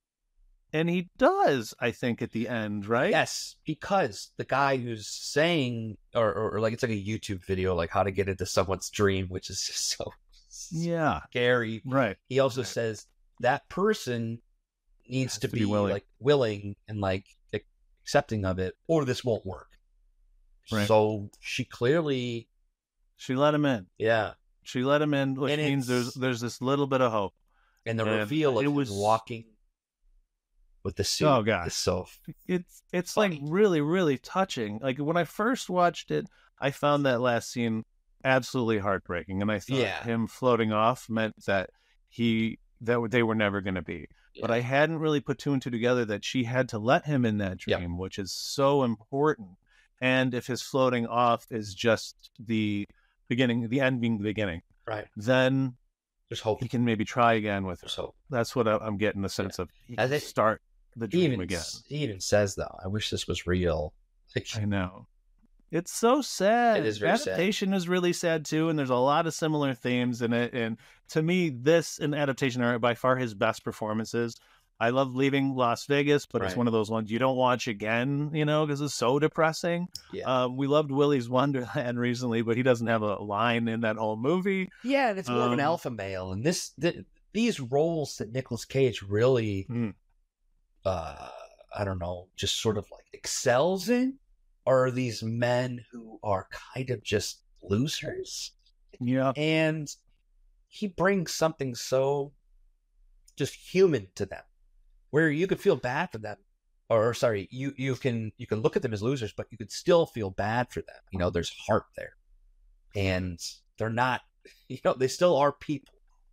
and he does, I think, at the end, right? Yes, because the guy who's saying, or, or, or like it's like a YouTube video, like how to get into someone's dream, which is just so Yeah. scary. Right. He also Right. says that person needs Has to, to be, be willing. like willing and like accepting of it, or this won't work. Right. So she clearly, She let him in. yeah. She let him in, which And means there's it's- there's this little bit of hope. And the And reveal of it him was- walking with the suit Oh, gosh. is so It's it's Funny. like really really touching. Like when I first watched it, I found that last scene absolutely heartbreaking, and I thought Yeah. him floating off meant that he that they were never going to be. But I hadn't really put two and two together that she had to let him in that Yep. dream, which is so important. And if his floating off is just the beginning, the end being the beginning, right. then There's hope. he can maybe try again with her. There's hope. That's what I- I'm getting the sense of. He As can it- start the He dream even again. he even says though, I wish this was real. Like, I know. It's so sad. It is very sad. Adaptation is really sad too, and there's a lot of similar themes in it. And to me, this and Adaptation are by far his best performances. I love Leaving Las Vegas, but it's Right. one of those ones you don't watch again, you know, because it's so depressing. Yeah. Um, we loved Willy's Wonderland recently, but he doesn't have a line in that whole movie. Yeah, and it's more of an Um, alpha male, and this th- these roles that Nicolas Cage really, Hmm. uh, I don't know, just sort of like excels in, are these men who are kind of just losers, Yeah. and he brings something so just human to them, where you could feel bad for them, or sorry, you you can you can look at them as losers, but you could still feel bad for them. You know, there's heart there, and they're not. You know, they still are people.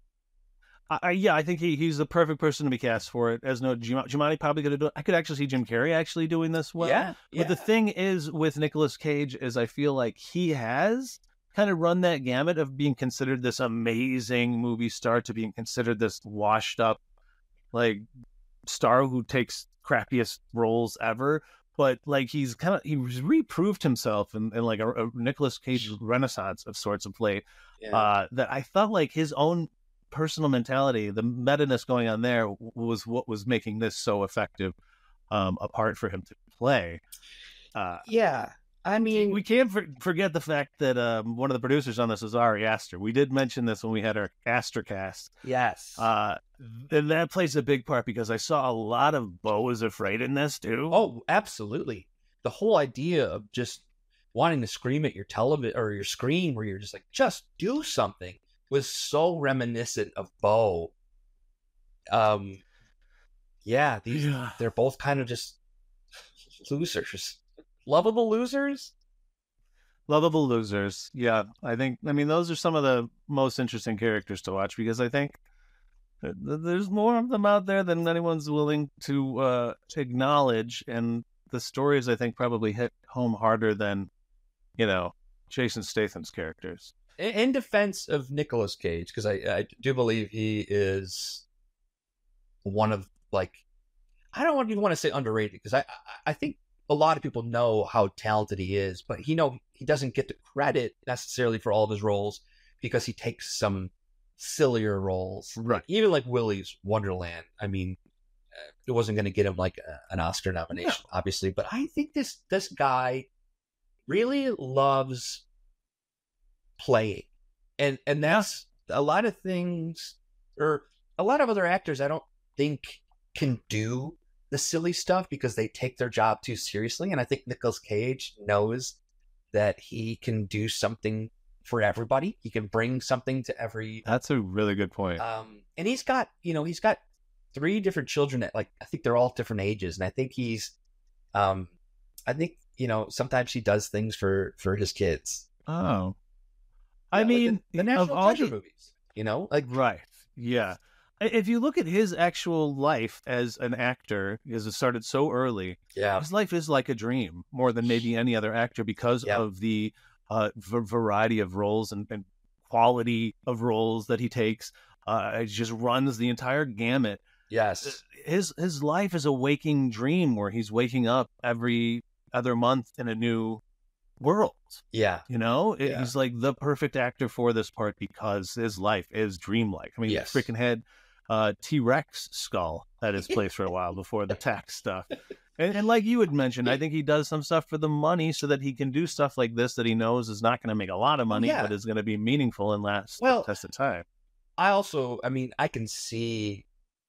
I, I, yeah, I think he, he's the perfect person to be cast for it. As no Jum- Jumanji probably could have done. I could actually see Jim Carrey actually doing this well. yeah, But the thing is with Nicolas Cage is I feel like he has kind of run that gamut of being considered this amazing movie star to being considered this washed up like star who takes crappiest roles ever. But like he's kind of he's reproved himself in, in like a, a Nicolas Cage renaissance of sorts of late. yeah. Uh, that I felt like his own personal mentality, the meta-ness going on there, w- was what was making this so effective um, a part for him to play. Uh, yeah. I mean, we can't for- forget the fact that um, one of the producers on this is Ari Aster. We did mention this when we had our Aster cast. yes. Uh, and that plays a big part because I saw a lot of Beau is Afraid in this too. oh, absolutely. The whole idea of just wanting to scream at your television or your screen, where you're just like, just do something, was so reminiscent of Beau. Um, yeah, these Yeah. they're both kind of just losers, lovable losers. Lovable losers. Yeah, I think, I mean, those are some of the most interesting characters to watch because I think th- th- there's more of them out there than anyone's willing to uh, acknowledge. And the stories, I think, probably hit home harder than, you know, Jason Statham's characters. In, in defense of Nicolas Cage, because I, I do believe he is one of like, I don't even want to say underrated, because I, I I think a lot of people know how talented he is, but he know he doesn't get the credit necessarily for all of his roles because he takes some sillier roles, Right. Like, even like Willy's Wonderland. I mean, uh, it wasn't going to get him like a, an Oscar nomination, obviously, but I think this this guy really loves playing, and and that's a lot of things, or a lot of other actors I don't think can do the silly stuff because they take their job too seriously. And I think Nicolas Cage knows that he can do something for everybody. He can bring something to every That's a really good point. um and he's got, you know, he's got three different children at like I think they're all different ages, and I think he's, um, I think you know sometimes he does things for for his kids. Oh, I Yeah, like mean, the, the of National all Treasure the, movies, you know, like right, yeah. I- If you look at his actual life as an actor, because it started so early, yeah, his life is like a dream more than maybe any other actor because yeah, of the uh, v- variety of roles and, and quality of roles that he takes. Uh, it just runs the entire gamut. yes, His his life is a waking dream where he's waking up every other month in a new world. yeah, You know, It- yeah, he's like the perfect actor for this part because his life is dreamlike. I mean, yes. he freaking had uh, T Rex skull at his place for a while before the tax stuff. And, and like you had mentioned, I think he does some stuff for the money so that he can do stuff like this that he knows is not going to make a lot of money, yeah. but is going to be meaningful and last Well, the test of time. I also, I mean, I can see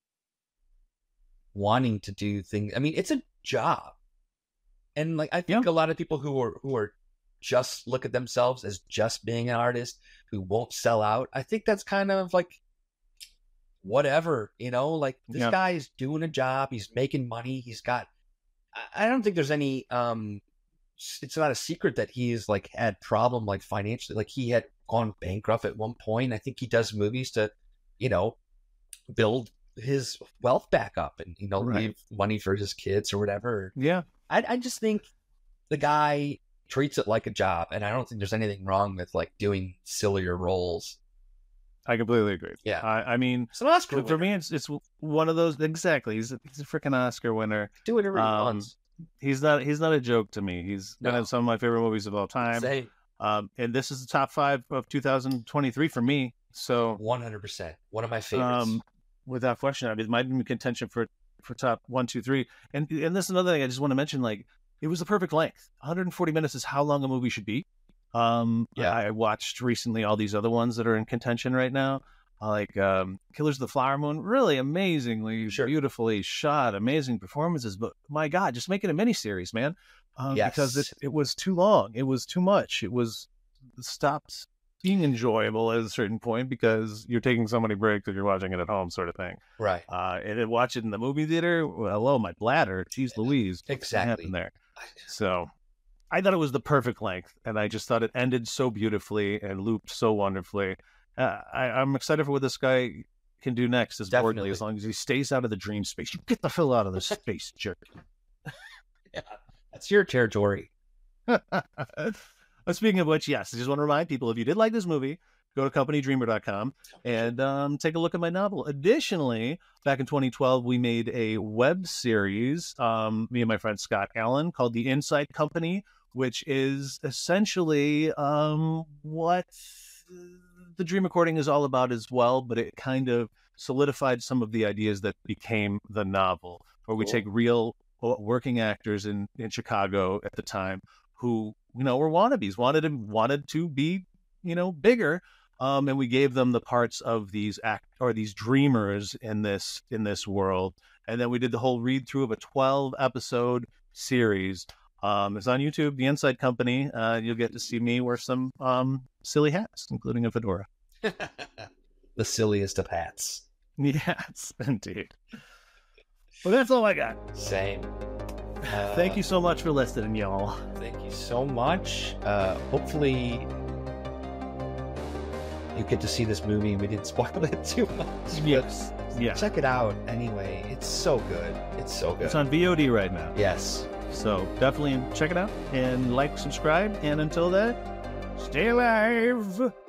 wanting to do things. I mean, it's a job, and like I think Yeah. a lot of people who are who are just look at themselves as just being an artist who won't sell out. I think that's kind of like whatever, you know. Like this Yeah. guy is doing a job. He's making money. He's got. I I don't think there's any. um s- It's not a secret that he's like had problem like financially. Like he had gone bankrupt at one point. I think he does movies to, you know, build his wealth back up and you know Right. leave money for his kids or whatever. Yeah. I I just think the guy treats it like a job, and I don't think there's anything wrong with like doing sillier roles. I completely agree. Yeah. I, I mean, It's an Oscar for, for winner. me, it's it's one of those exactly. He's a, he's a freaking Oscar winner. Do whatever he Um, wants. he's not he's not a joke to me. He's one No. of some of my favorite movies of all time. Say Um, and this is the top five of two thousand twenty-three for me. So, one hundred percent. One of my favorites. um, without question, I mean, it might be in contention for for top one, two, three. And and this is another thing I just want to mention. Like, it was the perfect length. one hundred forty minutes is how long a movie should be. Um, Yeah. I, I watched recently all these other ones that are in contention right now. Uh, Like um, Killers of the Flower Moon, really amazingly, Sure. beautifully shot, amazing performances. But my God, just make it a miniseries, man. Um, Because it, Yes. it was too long. It was too much. It was it stopped being enjoyable at a certain point because you're taking so many breaks if you're watching it at home, sort of thing. Right. Uh, and then watch it in the movie theater. Well, hello, my bladder. Jeez Louise. What Exactly. happened there? So I thought it was the perfect length, and I just thought it ended so beautifully and looped so wonderfully. Uh, I, I'm excited for what this guy can do next, as importantly, Definitely. as long as he stays out of the dream space. You get the hell out of the space, jerk. Yeah. That's your territory. Uh, Speaking of which, yes, I just want to remind people, if you did like this movie, go to company dreamer dot com and um, take a look at my novel. Additionally, back in twenty twelve, we made a web series, um, me and my friend Scott Allen, called The Inside Company, which is essentially um, what the dream recording is all about as well, but it kind of solidified some of the ideas that became the novel, where we Cool. take real uh, working actors in, in Chicago at the time who, you know, were wannabes, wanted to, wanted to be, you know, bigger. Um, and we gave them the parts of these act or these dreamers in this in this world. And then we did the whole read through of a twelve episode series. Um, it's on YouTube, The Inside Company. Uh, you'll get to see me wear some um, silly hats, including a fedora. The silliest of hats. Yes, indeed. Well, that's all I got. Same. Uh, Thank you so much for listening, y'all. Thank you so much. Uh, hopefully, you get to see this movie and we didn't spoil it too much. Yes. But Yeah. check it out anyway. It's so good. It's so good. It's on V O D right now. Yes. So definitely check it out and like, subscribe. And until then, stay alive.